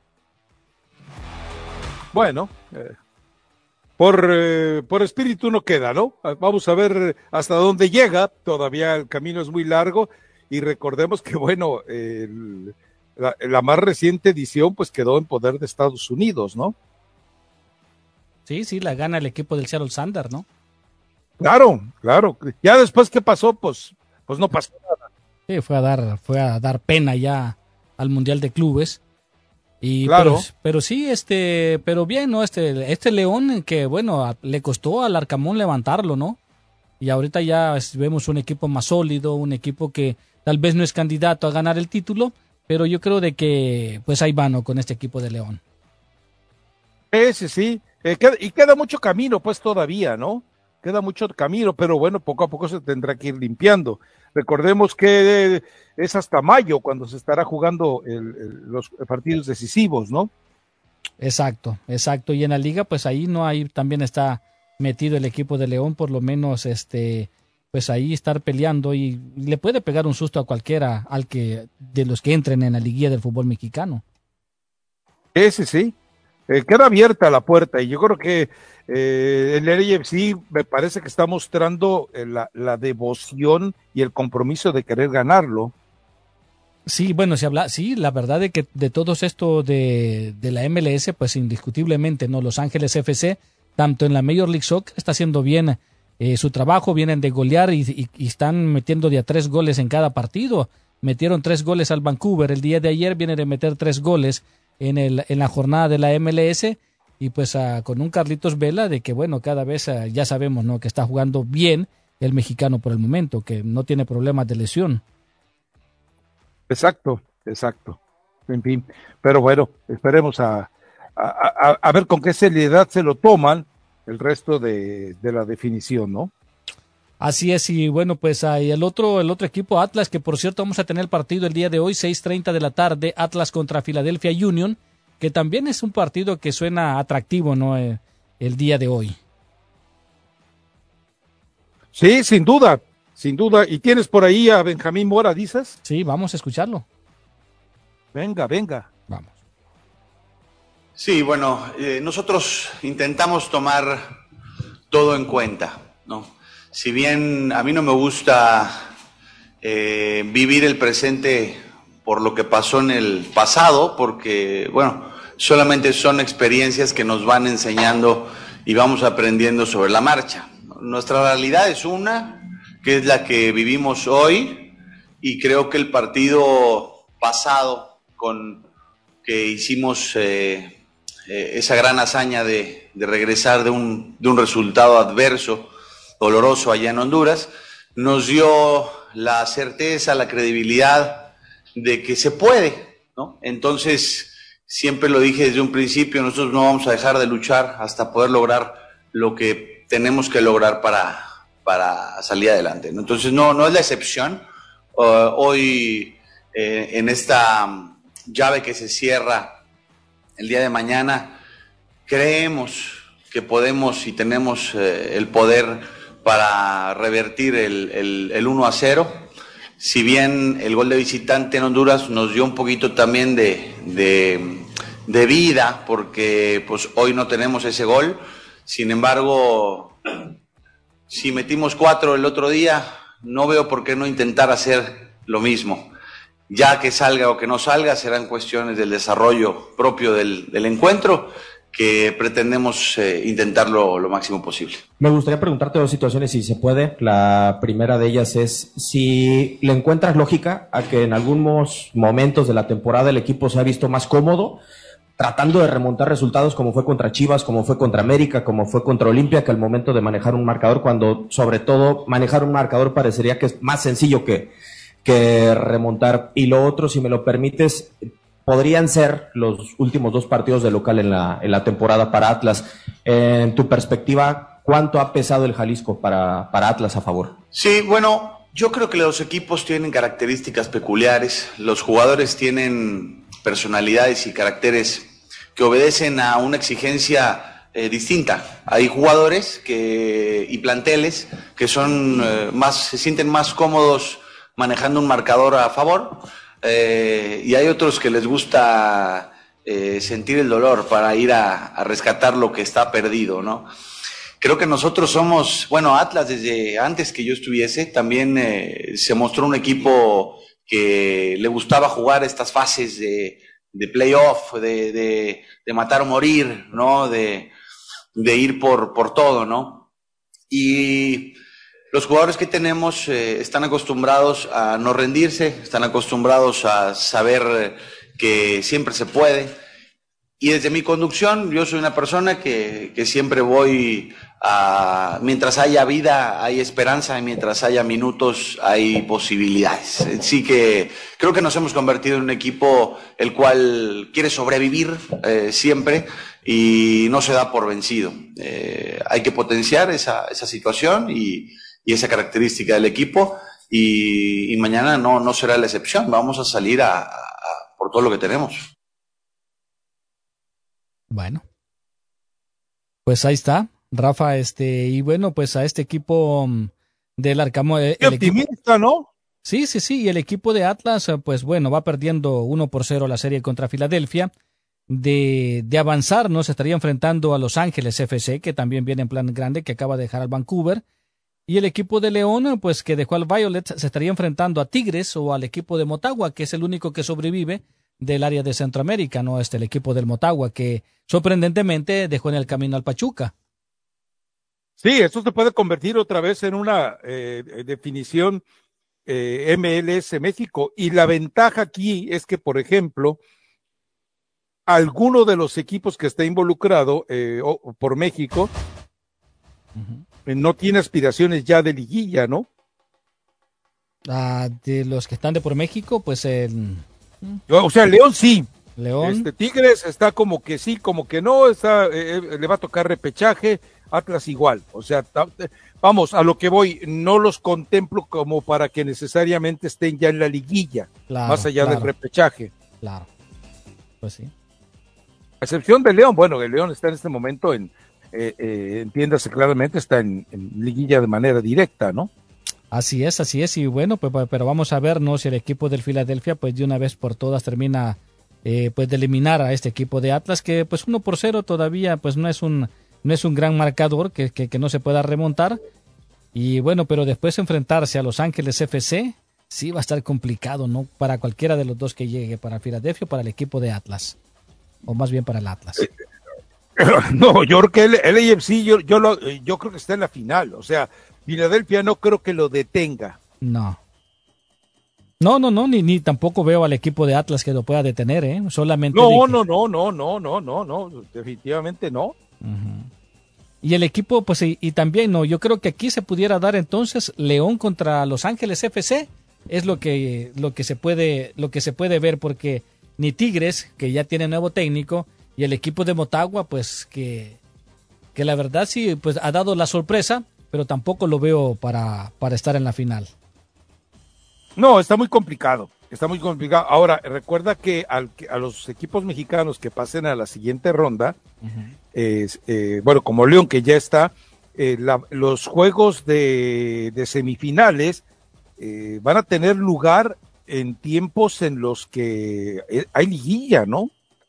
Bueno, eh, por, eh, por espíritu no queda, ¿no? Vamos a ver hasta dónde llega, todavía el camino es muy largo y recordemos que, bueno, el, la, la más reciente edición pues quedó en poder de Estados Unidos, ¿no? Sí, sí, la gana el equipo del Seattle Sanders, ¿no? Claro, claro. Ya después que pasó, pues, pues no pasó nada. Sí, fue a dar, fue a dar pena ya al Mundial de Clubes. Y claro. pero, pero sí, este, pero bien, ¿no? Este, este León que, bueno, a, le costó al Arcamón levantarlo, ¿no? Y ahorita ya vemos un equipo más sólido, un equipo que tal vez no es candidato a ganar el título, pero yo creo de que, pues ahí van, ¿no? Con este equipo de León. Sí, sí, sí. Eh, queda, y queda mucho camino, pues todavía, ¿no? Queda mucho camino, pero bueno, poco a poco se tendrá que ir limpiando. Recordemos que es hasta mayo cuando se estará jugando el, el, los partidos decisivos, ¿no? Exacto, exacto. Y en la liga, pues ahí no hay, también está metido el equipo de León, por lo menos, este, pues ahí estar peleando y le puede pegar un susto a cualquiera, al que de los que entren en la liguilla del fútbol mexicano. Sí, sí, sí. Eh, queda abierta la puerta y yo creo que eh, el L A F C me parece que está mostrando eh, la, la devoción y el compromiso de querer ganarlo. Sí, bueno, se habla, sí, la verdad de que de todos esto de, de la M L S, pues indiscutiblemente, ¿no? Los Ángeles F C, tanto en la Major League Soccer, está haciendo bien eh, su trabajo, vienen de golear y, y, y están metiendo de a tres goles en cada partido. Metieron tres goles al Vancouver el día de ayer, vienen de meter tres goles en, el, en la jornada de la M L S y pues uh, con un Carlitos Vela de que bueno, cada vez uh, ya sabemos, ¿no? Que está jugando bien el mexicano por el momento, que no tiene problemas de lesión. Exacto, exacto. En fin, pero bueno, esperemos a, a, a, a ver con qué seriedad se lo toman el resto de, de la definición, ¿no? Así es, y bueno, pues hay el otro, el otro equipo, Atlas, que por cierto vamos a tener el partido el día de hoy, seis treinta de la tarde, Atlas contra Philadelphia Union, que también es un partido que suena atractivo, ¿no? Eh, el día de hoy. Sí, sin duda, sin duda. ¿Y tienes por ahí a Benjamín Mora, dices? Sí, vamos a escucharlo. Venga, venga. Vamos. Sí, bueno, eh, nosotros intentamos tomar todo en cuenta, ¿no? Si bien a mí no me gusta eh, vivir el presente por lo que pasó en el pasado, porque, bueno, solamente son experiencias que nos van enseñando y vamos aprendiendo sobre la marcha. Nuestra realidad es una, que es la que vivimos hoy, y creo que el partido pasado con que hicimos eh, eh, esa gran hazaña de, de regresar de un, de un resultado adverso, doloroso allá en Honduras, nos dio la certeza, la credibilidad de que se puede, ¿no? Entonces, siempre lo dije desde un principio, nosotros no vamos a dejar de luchar hasta poder lograr lo que tenemos que lograr para, para salir adelante, ¿no? Entonces, no, no es la excepción. Uh, hoy, eh, en esta llave que se cierra el día de mañana, creemos que podemos y tenemos eh, el poder para revertir el, el, el uno a cero. Si bien el gol de visitante en Honduras nos dio un poquito también de, de, de vida, porque pues hoy no tenemos ese gol, sin embargo, si metimos cuatro el otro día, no veo por qué no intentar hacer lo mismo. Ya que salga o que no salga, serán cuestiones del desarrollo propio del, del encuentro, que pretendemos eh, intentarlo lo máximo posible. Me gustaría preguntarte dos situaciones, si se puede. La primera de ellas es si le encuentras lógica a que en algunos momentos de la temporada el equipo se ha visto más cómodo tratando de remontar resultados, como fue contra Chivas, como fue contra América, como fue contra Olimpia, que al momento de manejar un marcador, cuando sobre todo manejar un marcador parecería que es más sencillo que, que remontar. Y lo otro, si me lo permites, podrían ser los últimos dos partidos de local en la, en la temporada para Atlas. En tu perspectiva, ¿cuánto ha pesado el Jalisco para, para Atlas a favor? Sí, bueno, yo creo que los equipos tienen características peculiares, los jugadores tienen personalidades y caracteres que obedecen a una exigencia eh, distinta. Hay jugadores que, y planteles que son eh, más, se sienten más cómodos manejando un marcador a favor. Eh, y hay otros que les gusta eh, sentir el dolor para ir a, a rescatar lo que está perdido, ¿no? Creo que nosotros somos, bueno, Atlas desde antes que yo estuviese, también eh, se mostró un equipo que le gustaba jugar estas fases de, de playoff, de, de, de matar o morir, ¿no? De, de ir por, por todo, ¿no? Y los jugadores que tenemos eh, están acostumbrados a no rendirse, están acostumbrados a saber que siempre se puede. Y desde mi conducción, yo soy una persona que, que siempre voy a... Mientras haya vida, hay esperanza, y mientras haya minutos, hay posibilidades. Así que creo que nos hemos convertido en un equipo el cual quiere sobrevivir eh, siempre y no se da por vencido. Eh, hay que potenciar esa, esa situación y... y esa característica del equipo, y, y mañana no, no será la excepción. Vamos a salir a, a, a por todo lo que tenemos. Bueno, pues ahí está, Rafa, este, y bueno, pues a este equipo del Arcamón. Qué optimista, ¿no? Sí, sí, sí, y el equipo de Atlas, pues bueno, va perdiendo uno por cero la serie contra Filadelfia. De, de avanzar, ¿no? Se estaría enfrentando a Los Ángeles F C, que también viene en plan grande, que acaba de dejar al Vancouver. Y el equipo de León, pues que dejó al Violet, se estaría enfrentando a Tigres o al equipo de Motagua, que es el único que sobrevive del área de Centroamérica, ¿no? Este, el equipo del Motagua, que sorprendentemente dejó en el camino al Pachuca. Sí, esto se puede convertir otra vez en una eh, definición eh, M L S México. Y la ventaja aquí es que, por ejemplo, alguno de los equipos que está involucrado eh, o, por México, uh-huh, no tiene aspiraciones ya de liguilla, ¿no? Ah, de los que están de por México, pues el... O sea, León sí. León. Este, Tigres está como que sí, como que no, está, eh, le va a tocar repechaje, Atlas igual. O sea, ta, vamos, a lo que voy, no los contemplo como para que necesariamente estén ya en la liguilla, claro, más allá claro. del repechaje. Claro, pues sí. A excepción de León, bueno, el León está en este momento en... Eh, eh, entiéndase claramente, está en, en liguilla de manera directa, ¿no? Así es, así es, y bueno, pues, pero vamos a ver, ¿no? Si el equipo del Filadelfia, pues de una vez por todas termina, eh, pues de eliminar a este equipo de Atlas, que pues uno por cero todavía, pues no es un, no es un gran marcador que, que, que no se pueda remontar, y bueno, pero después enfrentarse a Los Ángeles F C, sí va a estar complicado, ¿no? Para cualquiera de los dos que llegue, para Filadelfia o para el equipo de Atlas, o más bien para el Atlas. Eh. No, yo creo que el, el A F C, yo, yo, lo, yo creo que está en la final. O sea, Filadelfia no creo que lo detenga. No. No, no, no, ni, ni tampoco veo al equipo de Atlas que lo pueda detener, ¿eh? Solamente. No, que... no, no, no, no, no, no, no, definitivamente no. Uh-huh. Y el equipo, pues, y, y también, no, yo creo que aquí se pudiera dar entonces León contra Los Ángeles F C. Es lo que, lo que se puede, lo que se puede ver, porque ni Tigres, que ya tiene nuevo técnico, y el equipo de Motagua, pues que, que la verdad sí, pues ha dado la sorpresa, pero tampoco lo veo para, para estar en la final. No, está muy complicado, está muy complicado. Ahora, recuerda que al, a los equipos mexicanos que pasen a la siguiente ronda, uh-huh, eh, eh, bueno, como León que ya está, eh, la, los juegos de, de semifinales eh, van a tener lugar en tiempos en los que hay liguilla, ¿no?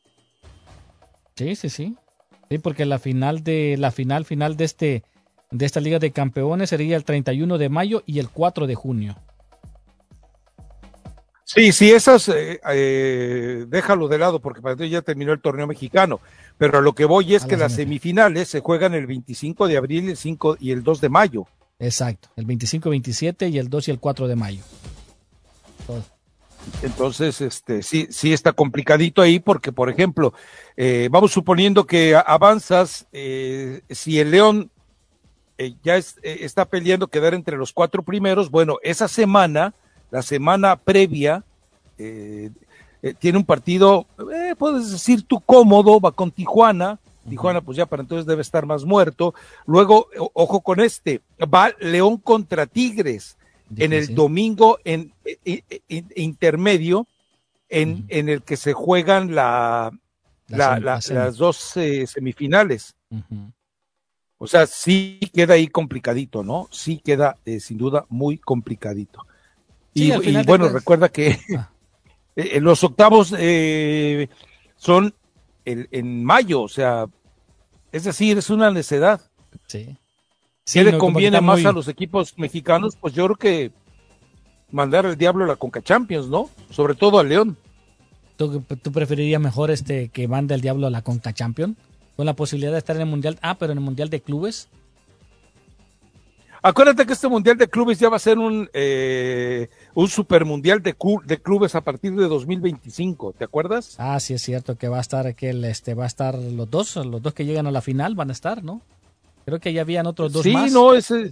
Sí, sí, sí. Sí, porque la final de la final final de este de esta Liga de Campeones sería el treinta y uno de mayo y el cuatro de junio. Sí, sí, esas, eh, eh, déjalo de lado porque para entonces ya terminó el torneo mexicano, pero a lo que voy es A que la las semifinales se juegan el veinticinco de abril, el cinco y el dos de mayo. Exacto, el veinticinco, veintisiete y el dos y el cuatro de mayo. Todo. Entonces, este, sí, sí está complicadito ahí porque, por ejemplo, eh, vamos suponiendo que avanzas, eh, si el León eh, ya es, eh, está peleando quedar entre los cuatro primeros, bueno, esa semana, la semana previa, eh, eh, tiene un partido, eh, puedes decir tú cómodo, va con Tijuana, uh-huh. Tijuana pues ya para entonces debe estar más muerto, luego, o, ojo con este, va León contra Tigres, difícil. En el domingo en, en, en intermedio, en, uh-huh. en el que se juegan la, la, la, la las dos eh, semifinales. Uh-huh. O sea, sí queda ahí complicadito, ¿no? Sí queda eh, sin duda muy complicadito. Sí, y, y bueno, puedes... recuerda que ah. eh, los octavos eh, son el, en mayo, o sea, es decir, es una necedad. Sí. Sí, ¿qué no, le conviene más muy... a los equipos mexicanos? Pues yo creo que mandar al diablo a la Conca Champions, ¿no? Sobre todo al León. ¿Tú, tú preferirías mejor este que mande al diablo a la Conca Champions? Con la posibilidad de estar en el Mundial, ah, pero en el Mundial de Clubes. Acuérdate que este Mundial de Clubes ya va a ser un eh, un super mundial de, cu- de clubes a partir de dos mil veinticinco, ¿te acuerdas? Ah, sí es cierto que va a estar que el, este va a estar los dos, los dos que llegan a la final van a estar, ¿no? Creo que ya habían otros dos sí, más. Sí, no, es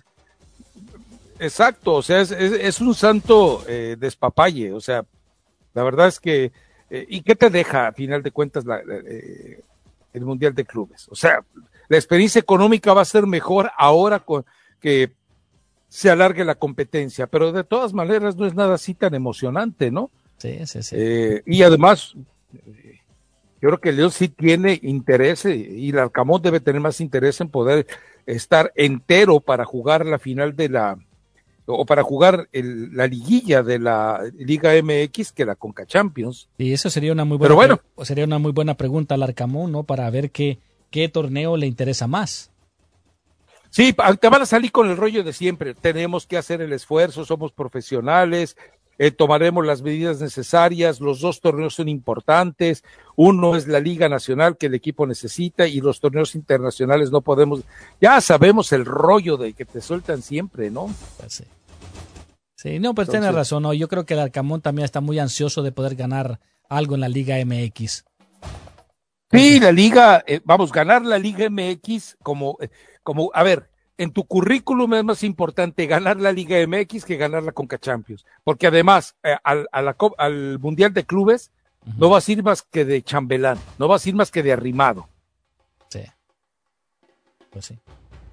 exacto, o sea, es, es, es un santo eh, despapalle, o sea, la verdad es que eh, ¿y qué te deja a final de cuentas la, eh, el Mundial de Clubes? O sea, la experiencia económica va a ser mejor ahora con, que se alargue la competencia, pero de todas maneras no es nada así tan emocionante, ¿no? Sí, sí, sí. Eh, y además, eh, yo creo que el León sí tiene interés eh, y el Arcamón debe tener más interés en poder estar entero para jugar la final de la, o para jugar el, la liguilla de la Liga M X que la Conca Champions. Y eso sería una muy buena, pero bueno, pre- sería una muy buena pregunta al Arcamón, ¿no? Para ver qué, qué torneo le interesa más. Sí, te van a salir con el rollo de siempre, tenemos que hacer el esfuerzo, somos profesionales, eh, tomaremos las medidas necesarias, los dos torneos son importantes, uno es la Liga Nacional que el equipo necesita y los torneos internacionales no podemos, ya sabemos el rollo de que te sueltan siempre, ¿no? Sí, sí no, pues Entonces, tienes razón, ¿no? Yo creo que el Arcamón también está muy ansioso de poder ganar algo en la Liga M X. Sí, la Liga, eh, vamos, ganar la Liga M X como... Eh, Como, a ver, en tu currículum es más importante ganar la Liga M X que ganar la Conca Champions, porque además eh, al, a la, al Mundial de Clubes uh-huh. no vas a ir más que de chambelán, no vas a ir más que de arrimado. Sí, pues sí.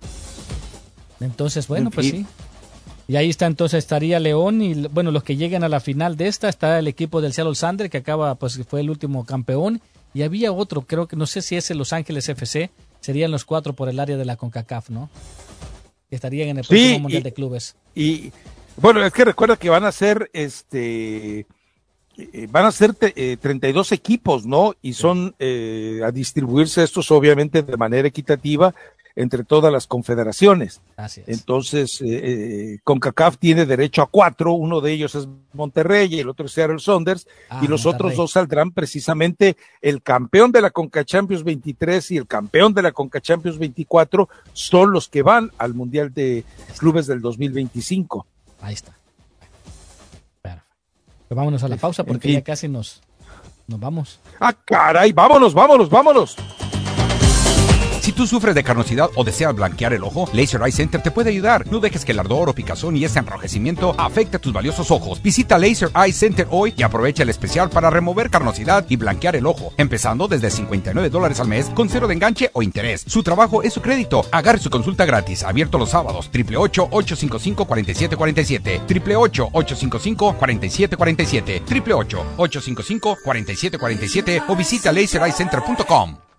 Entonces, bueno, en pues fin. sí. Y ahí está, entonces estaría León y, bueno, los que lleguen a la final de esta, está el equipo del Seattle Sounders, que acaba, pues fue el último campeón, y había otro, creo que, no sé si es el Los Ángeles F C, serían los cuatro por el área de la CONCACAF, ¿no? Estarían en el próximo sí, Mundial y, de Clubes. Y, bueno, es que recuerda que van a ser, este, eh, van a ser eh, treinta y dos equipos, ¿no? Y sí. son eh, a distribuirse estos, obviamente, de manera equitativa entre todas las confederaciones. Así es. Entonces, eh, eh, CONCACAF tiene derecho a cuatro, uno de ellos es Monterrey y el otro es Seattle Sounders, ah, y los Monterrey. Otros dos saldrán precisamente el campeón de la Conca Champions veintitrés y el campeón de la Conca Champions veinticuatro son los que van al Mundial de Clubes del dos mil veinticinco. Ahí está. Perfecto. Pues vámonos a la pausa porque ya casi nos, nos vamos. Ah, caray, vámonos, vámonos, vámonos. Si tú sufres de carnosidad o deseas blanquear el ojo, Laser Eye Center te puede ayudar. No dejes que el ardor o picazón y ese enrojecimiento afecte a tus valiosos ojos. Visita Laser Eye Center hoy y aprovecha el especial para remover carnosidad y blanquear el ojo, empezando desde cincuenta y nueve dólares al mes con cero de enganche o interés. Su trabajo es su crédito. Agarre su consulta gratis, abierto los sábados, ocho ocho ocho, ocho cinco cinco, cuatro siete cuatro siete, ocho ocho ocho, ocho cinco cinco, cuatro siete cuatro siete, ocho ocho ocho, ocho cinco cinco, cuatro siete cuatro siete o visita laser eye center punto com.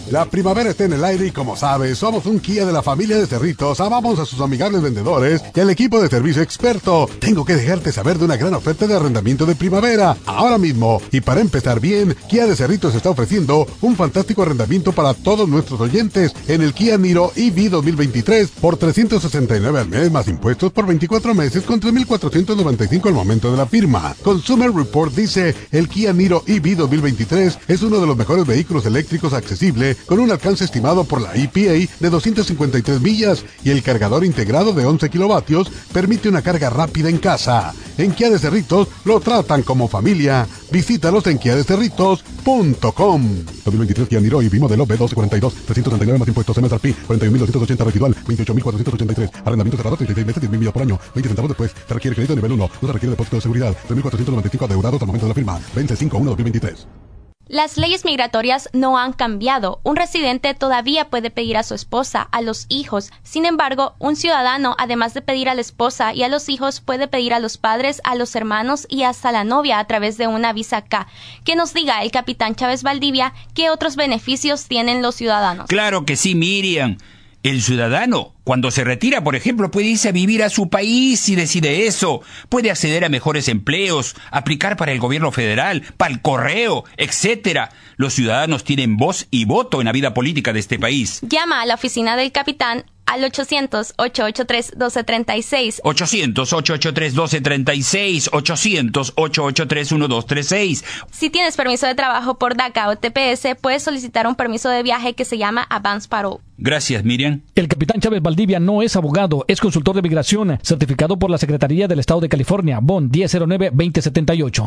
La primavera está en el aire y como sabes, somos un Kia de la familia de Cerritos, amamos a sus amigables vendedores y al equipo de servicio experto. Tengo que dejarte saber de una gran oferta de arrendamiento de primavera, ahora mismo. Y para empezar bien, Kia de Cerritos está ofreciendo un fantástico arrendamiento para todos nuestros oyentes en el Kia Niro E V dos mil veintitrés por trescientos sesenta y nueve al mes más impuestos por veinticuatro meses con tres mil cuatrocientos noventa y cinco al momento de la firma. Consumer Report dice, el Kia Niro E V dos mil veintitrés es uno de los mejores vehículos eléctricos accesible con un alcance estimado por la E P A de doscientas cincuenta y tres millas y el cargador integrado de once kilovatios permite una carga rápida en casa. En Kia de Cerritos lo tratan como familia. Visítalos en kia de cerritos punto com. dos mil veintitrés Kia Niro E V modelo B doce cuarenta y dos, trescientos treinta y nueve más impuestos, M S R P cuarenta y un mil doscientos ochenta residual, veintiocho mil cuatrocientos ochenta y tres. Arrendamiento cerrado treinta y seis meses, diez mil millas por año, veinte centavos después. Se requiere crédito nivel uno, no se requiere depósito de seguridad. tres mil cuatrocientos noventa y cinco adeudados al momento de la firma. Vence cinco uno dos mil veintitrés. Las leyes migratorias no han cambiado. Un residente todavía puede pedir a su esposa, a los hijos. Sin embargo, un ciudadano, además de pedir a la esposa y a los hijos, puede pedir a los padres, a los hermanos y hasta la novia a través de una visa K. Que nos diga el capitán Chávez Valdivia qué otros beneficios tienen los ciudadanos. Claro que sí, Miriam. El ciudadano, cuando se retira, por ejemplo, puede irse a vivir a su país si decide eso. Puede acceder a mejores empleos, aplicar para el gobierno federal, para el correo, etcétera. Los ciudadanos tienen voz y voto en la vida política de este país. Llama a la oficina del capitán al ochocientos, ochocientos ochenta y tres, doce treinta y seis. ochocientos, ochocientos ochenta y tres, doce treinta y seis. ochocientos, ochocientos ochenta y tres, doce treinta y seis. Si tienes permiso de trabajo por DACA o T P S, puedes solicitar un permiso de viaje que se llama Advance Parole. Gracias, Miriam. El capitán Chávez Valdivia no es abogado, es consultor de migración, certificado por la Secretaría del Estado de California, B O N diez cero nueve veinte setenta y ocho.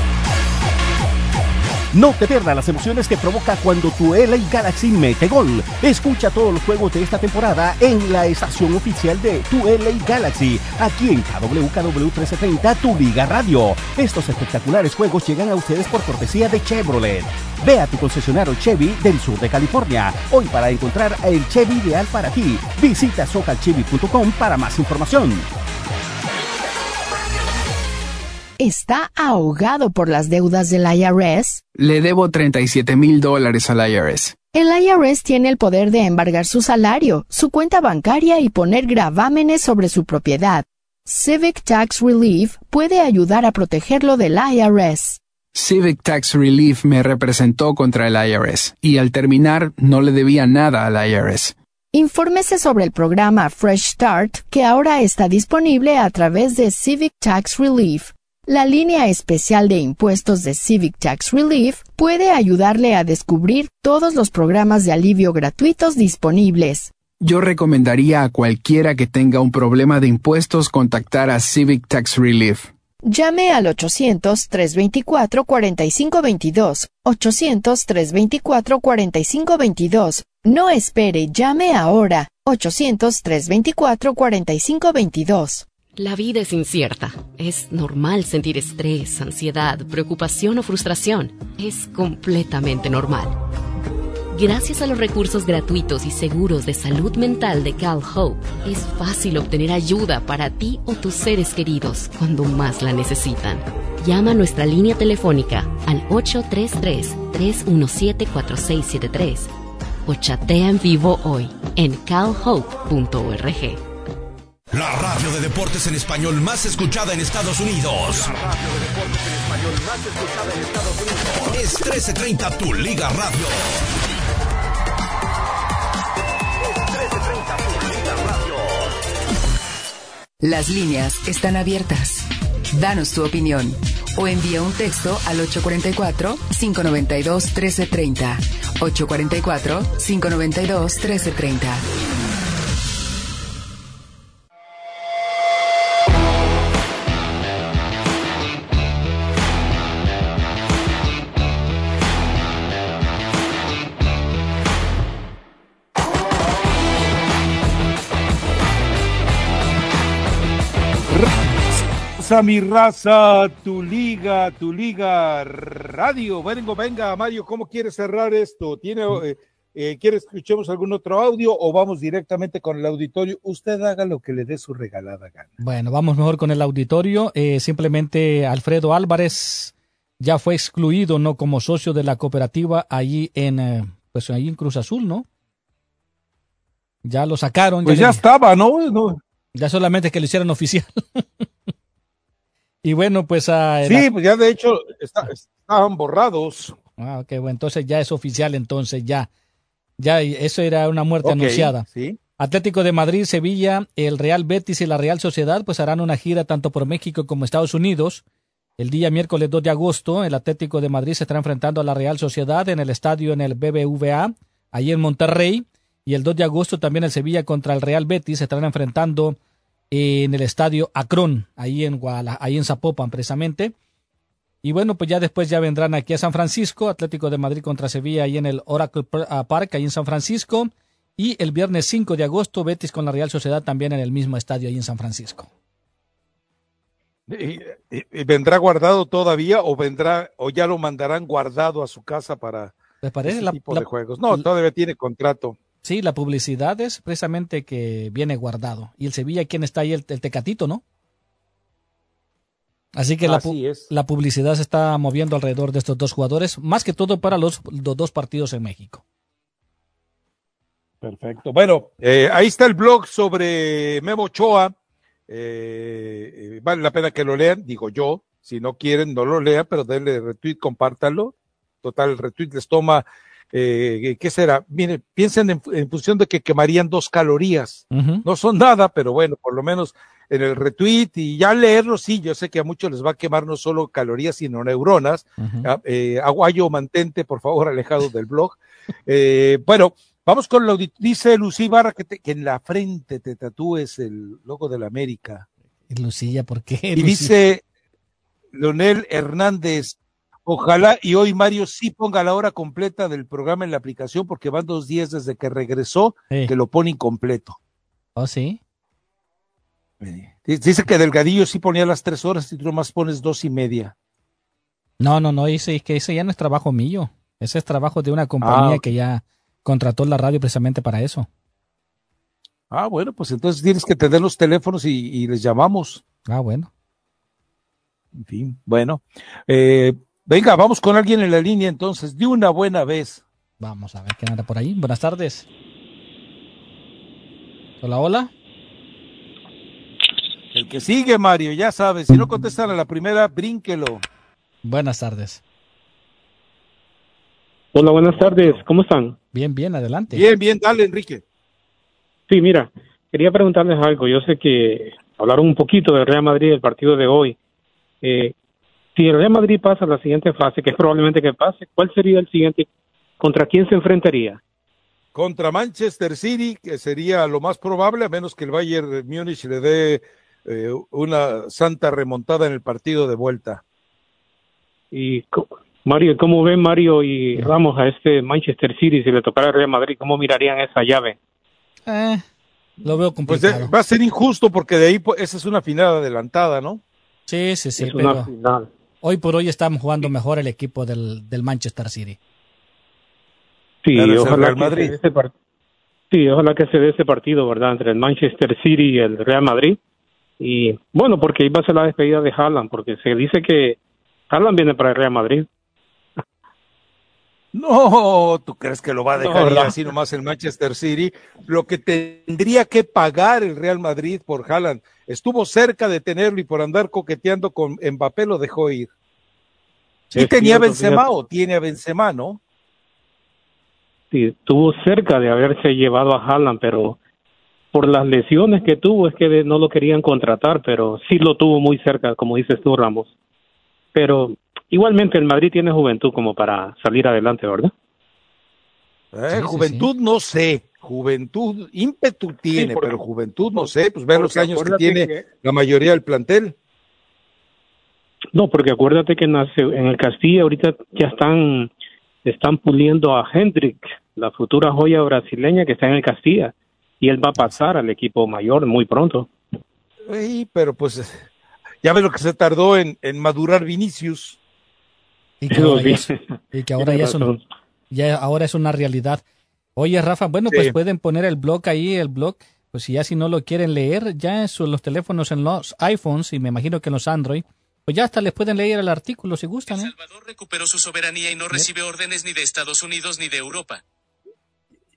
No te pierdas las emociones que provoca cuando tu L A Galaxy mete gol. Escucha todos los juegos de esta temporada en la estación oficial de tu L A Galaxy, aquí en K W K W trece treinta, tu Liga Radio. Estos espectaculares juegos llegan a ustedes por cortesía de Chevrolet. Ve a tu concesionario Chevy del sur de California hoy para encontrar el Chevy ideal para ti. Visita socal chevy punto com para más información. ¿Está ahogado por las deudas del I R S? Le debo treinta y siete mil dólares al I R S. El I R S tiene el poder de embargar su salario, su cuenta bancaria y poner gravámenes sobre su propiedad. Civic Tax Relief puede ayudar a protegerlo del I R S. Civic Tax Relief me representó contra el I R S y al terminar no le debía nada al I R S. Infórmese sobre el programa Fresh Start que ahora está disponible a través de Civic Tax Relief. La línea especial de impuestos de Civic Tax Relief puede ayudarle a descubrir todos los programas de alivio gratuitos disponibles. Yo recomendaría a cualquiera que tenga un problema de impuestos contactar a Civic Tax Relief. Llame al ochocientos, trescientos veinticuatro, cuarenta y cinco veintidós, ochocientos, trescientos veinticuatro, cuarenta y cinco veintidós. No espere, llame ahora, ochocientos, trescientos veinticuatro, cuarenta y cinco veintidós. La vida es incierta. Es normal sentir estrés, ansiedad, preocupación o frustración. Es completamente normal. Gracias a los recursos gratuitos y seguros de salud mental de CalHope, es fácil obtener ayuda para ti o tus seres queridos cuando más la necesitan. Llama a nuestra línea telefónica al ocho tres tres, tres uno siete, cuatro seis siete tres o chatea en vivo hoy en cal hope punto org. La radio de deportes en español más escuchada en Estados Unidos. La radio de deportes en español más escuchada en Estados Unidos. Es trece treinta Tu Liga Radio. Es trece treinta Tu Liga Radio. Las líneas están abiertas. Danos tu opinión o envía un texto al ocho cuatro cuatro, cinco nueve dos, uno tres tres cero. ocho cuatro cuatro, cinco nueve dos, uno tres tres cero. A mi raza, tu liga, tu liga radio. Vengo, venga, Mario, ¿cómo quieres cerrar esto? ¿Tiene, eh, eh, ¿Quieres que escuchemos algún otro audio o vamos directamente con el auditorio? Usted haga lo que le dé su regalada gana. Bueno, vamos mejor con el auditorio. Eh, simplemente Alfredo Álvarez ya fue excluido, no como socio de la cooperativa allí en, eh, pues ahí en Cruz Azul, ¿no? Ya lo sacaron. Pues ya, ya le, estaba, ¿no? no. Ya solamente que lo hicieran oficial. Y bueno, pues... Uh, sí, la... pues ya de hecho está, estaban borrados. Ah, ok, bueno, entonces ya es oficial, entonces ya. Ya, eso era una muerte okay, anunciada. Sí. Atlético de Madrid, Sevilla, el Real Betis y la Real Sociedad pues harán una gira tanto por México como Estados Unidos. El día miércoles dos de agosto, el Atlético de Madrid se estará enfrentando a la Real Sociedad en el estadio en el B B V A, ahí en Monterrey. Y el dos de agosto también el Sevilla contra el Real Betis se estarán enfrentando en el estadio Akron, ahí en Guadalajara, ahí en Zapopan precisamente. Y bueno, pues ya después ya vendrán aquí a San Francisco, Atlético de Madrid contra Sevilla ahí en el Oracle Park, ahí en San Francisco. Y el viernes cinco de agosto, Betis con la Real Sociedad también en el mismo estadio ahí en San Francisco. ¿Y, y, y vendrá guardado todavía o vendrá o ya lo mandarán guardado a su casa para ¿Les parece ese la, tipo la, de juegos? No, la, todavía tiene contrato. Sí, la publicidad es precisamente que viene guardado. Y el Sevilla, ¿quién está ahí? El, el Tecatito, ¿no? Así que Así la, es. la publicidad se está moviendo alrededor de estos dos jugadores, más que todo para los, los dos partidos en México. Perfecto. Bueno, eh, ahí está el blog sobre Memo Ochoa. Eh, vale la pena que lo lean, digo yo. Si no quieren, no lo lean, pero denle retweet, compártanlo. Total, el retweet les toma, eh, ¿qué será? Miren, piensen en, en función de que quemarían dos calorías. Uh-huh. No son nada, pero bueno, por lo menos en el retweet y ya leerlo, sí, yo sé que a muchos les va a quemar no solo calorías, sino neuronas. Uh-huh. Eh, aguayo, mantente, por favor, alejado del blog. Eh, bueno, vamos con lo dice Lucía Ibarra que, te, que en la frente te tatúes el logo de la América. Lucía, ¿por qué? Y Lucía? Dice Leonel Hernández, ojalá y hoy Mario sí ponga la hora completa del programa en la aplicación porque van dos días desde que regresó sí. que lo pone incompleto. ¿Oh, sí? Dice que Delgadillo sí ponía las tres horas y tú nomás pones dos y media. No, no, no, dice que ese ya no es trabajo mío. Ese es trabajo de una compañía ah, que ya contrató la radio precisamente para eso. Ah, bueno, pues entonces tienes que tener los teléfonos y, y les llamamos. Ah, bueno. En fin, bueno. Eh, venga, vamos con alguien en la línea entonces, de una buena vez. Vamos a ver quién anda por ahí. Buenas tardes. Hola, hola. El que sigue, Mario, ya sabes, si no contestan a la primera, brínquelo. Buenas tardes. Hola, buenas tardes, ¿cómo están? Bien, bien, adelante. Bien, bien, dale, Enrique. Sí, mira, quería preguntarles algo. Yo sé que hablaron un poquito del Real Madrid, del partido de hoy. Eh, si el Real Madrid pasa a la siguiente fase, que es probablemente que pase, ¿cuál sería el siguiente? ¿Contra quién se enfrentaría? Contra Manchester City, que sería lo más probable, a menos que el Bayern Múnich le dé eh, una santa remontada en el partido de vuelta. Y Mario, ¿cómo ven Mario y Ramos a este Manchester City si le tocara al Real Madrid? ¿Cómo mirarían esa llave? Eh, lo veo complicado. Pues de, va a ser injusto porque de ahí pues, esa es una final adelantada, ¿no? Sí, sí, sí. Es pero una final. Hoy por hoy estamos jugando mejor el equipo del, del Manchester City. Sí, ojalá que, se ese part... sí, ojalá que se dé ese partido, ¿verdad? Entre el Manchester City y el Real Madrid. Y bueno, porque iba a ser la despedida de Haaland, porque se dice que Haaland viene para el Real Madrid. No, ¿tú crees que lo va a dejar no, ir así nomás el Manchester City? Lo que tendría que pagar el Real Madrid por Haaland, estuvo cerca de tenerlo y por andar coqueteando con Mbappé lo dejó ir. Sí es tenía a Benzema o tiene a Benzema, ¿no? Sí, estuvo cerca de haberse llevado a Haaland, pero por las lesiones que tuvo es que no lo querían contratar, pero sí lo tuvo muy cerca, como dices tú, Ramos. Pero igualmente el Madrid tiene juventud como para salir adelante, ¿verdad? Eh, sí, juventud sí, sí. No sé, juventud, ímpetu tiene, sí, porque, pero juventud no sé, pues ver los años que tiene que... la mayoría del plantel. No, porque acuérdate que en, la, en el Castilla ahorita ya están, están puliendo a Hendrik, la futura joya brasileña que está en el Castilla, y él va a pasar al equipo mayor muy pronto. Sí, pero pues ya ves lo que se tardó en, en madurar Vinicius. Y que ahora, ya, es, y que ahora ya, es un, ya ahora es una realidad. Oye, Rafa, bueno, sí. Pues pueden poner el blog ahí, el blog, pues si ya si no lo quieren leer, ya en los teléfonos, en los iPhones, y me imagino que en los Android, pues ya hasta les pueden leer el artículo si gustan. ¿eh? El Salvador recuperó su soberanía y no recibe órdenes ni de Estados Unidos ni de Europa.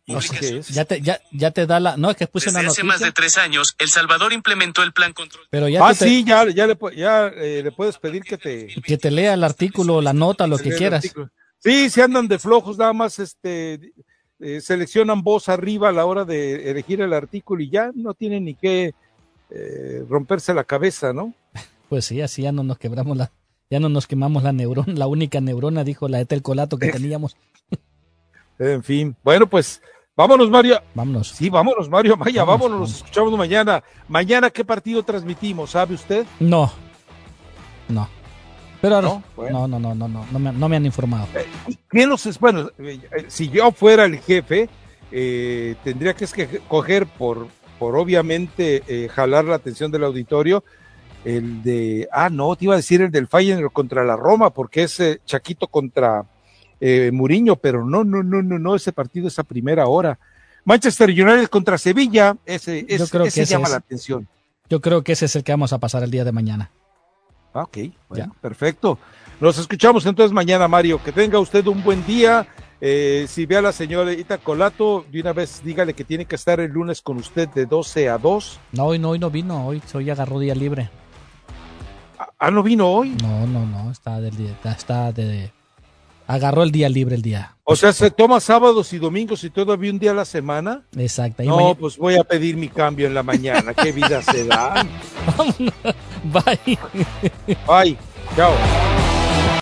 No sé, ya te, ya, ya te da la, no, es que puse Desde una hace noticia. más de tres años, El Salvador implementó el plan control. Pero ya ah, tú te- sí, ya, ya, le, pu- ya eh, le puedes pedir que te... que te lea el artículo, la nota, lo te que lea el quieras. artículo. Sí, se andan de flojos, nada más este, eh, seleccionan voz arriba a la hora de elegir el artículo y ya no tienen ni que eh, romperse la cabeza, ¿no? Pues sí, así ya no nos quebramos la, ya no nos quemamos la neurona, la única neurona, dijo la Etel Colato que teníamos. En fin, bueno, pues vámonos, Mario. Vámonos. Sí, vámonos, Mario Maya, Vamos, vámonos, nos escuchamos mañana. Mañana, ¿qué partido transmitimos? ¿Sabe usted? No, no. Pero No, no, bueno. no, no, no, no, no me, no me han informado. ¿Quién los es? Bueno, eh, si yo fuera el jefe, eh, tendría que escoger por, por obviamente eh, jalar la atención del auditorio, el de, ah, no, te iba a decir el del Feyenoord contra la Roma, porque es eh, Chaquito contra eh, Mourinho, pero no, no, no, no, no, ese partido es a primera hora. Manchester United contra Sevilla, ese, ese, Yo creo que ese ese llama es. la atención. Yo creo que ese es el que vamos a pasar el día de mañana. Ah, ok, bueno, perfecto. Nos escuchamos entonces mañana, Mario. Que tenga usted un buen día. Eh, si ve a la señorita Colato, de una vez dígale que tiene que estar el lunes con usted de doce a dos. No, hoy no, hoy no vino, hoy, hoy agarró día libre. Ah, ¿no vino hoy? No, no, no, está del día, está de, agarró el día libre el día. O sea, se toma sábados y domingos y todavía un día a la semana. Exacto. Y No, mañana- pues voy a pedir mi cambio en la mañana. ¿Qué vida se da? Bye. Bye. Chao.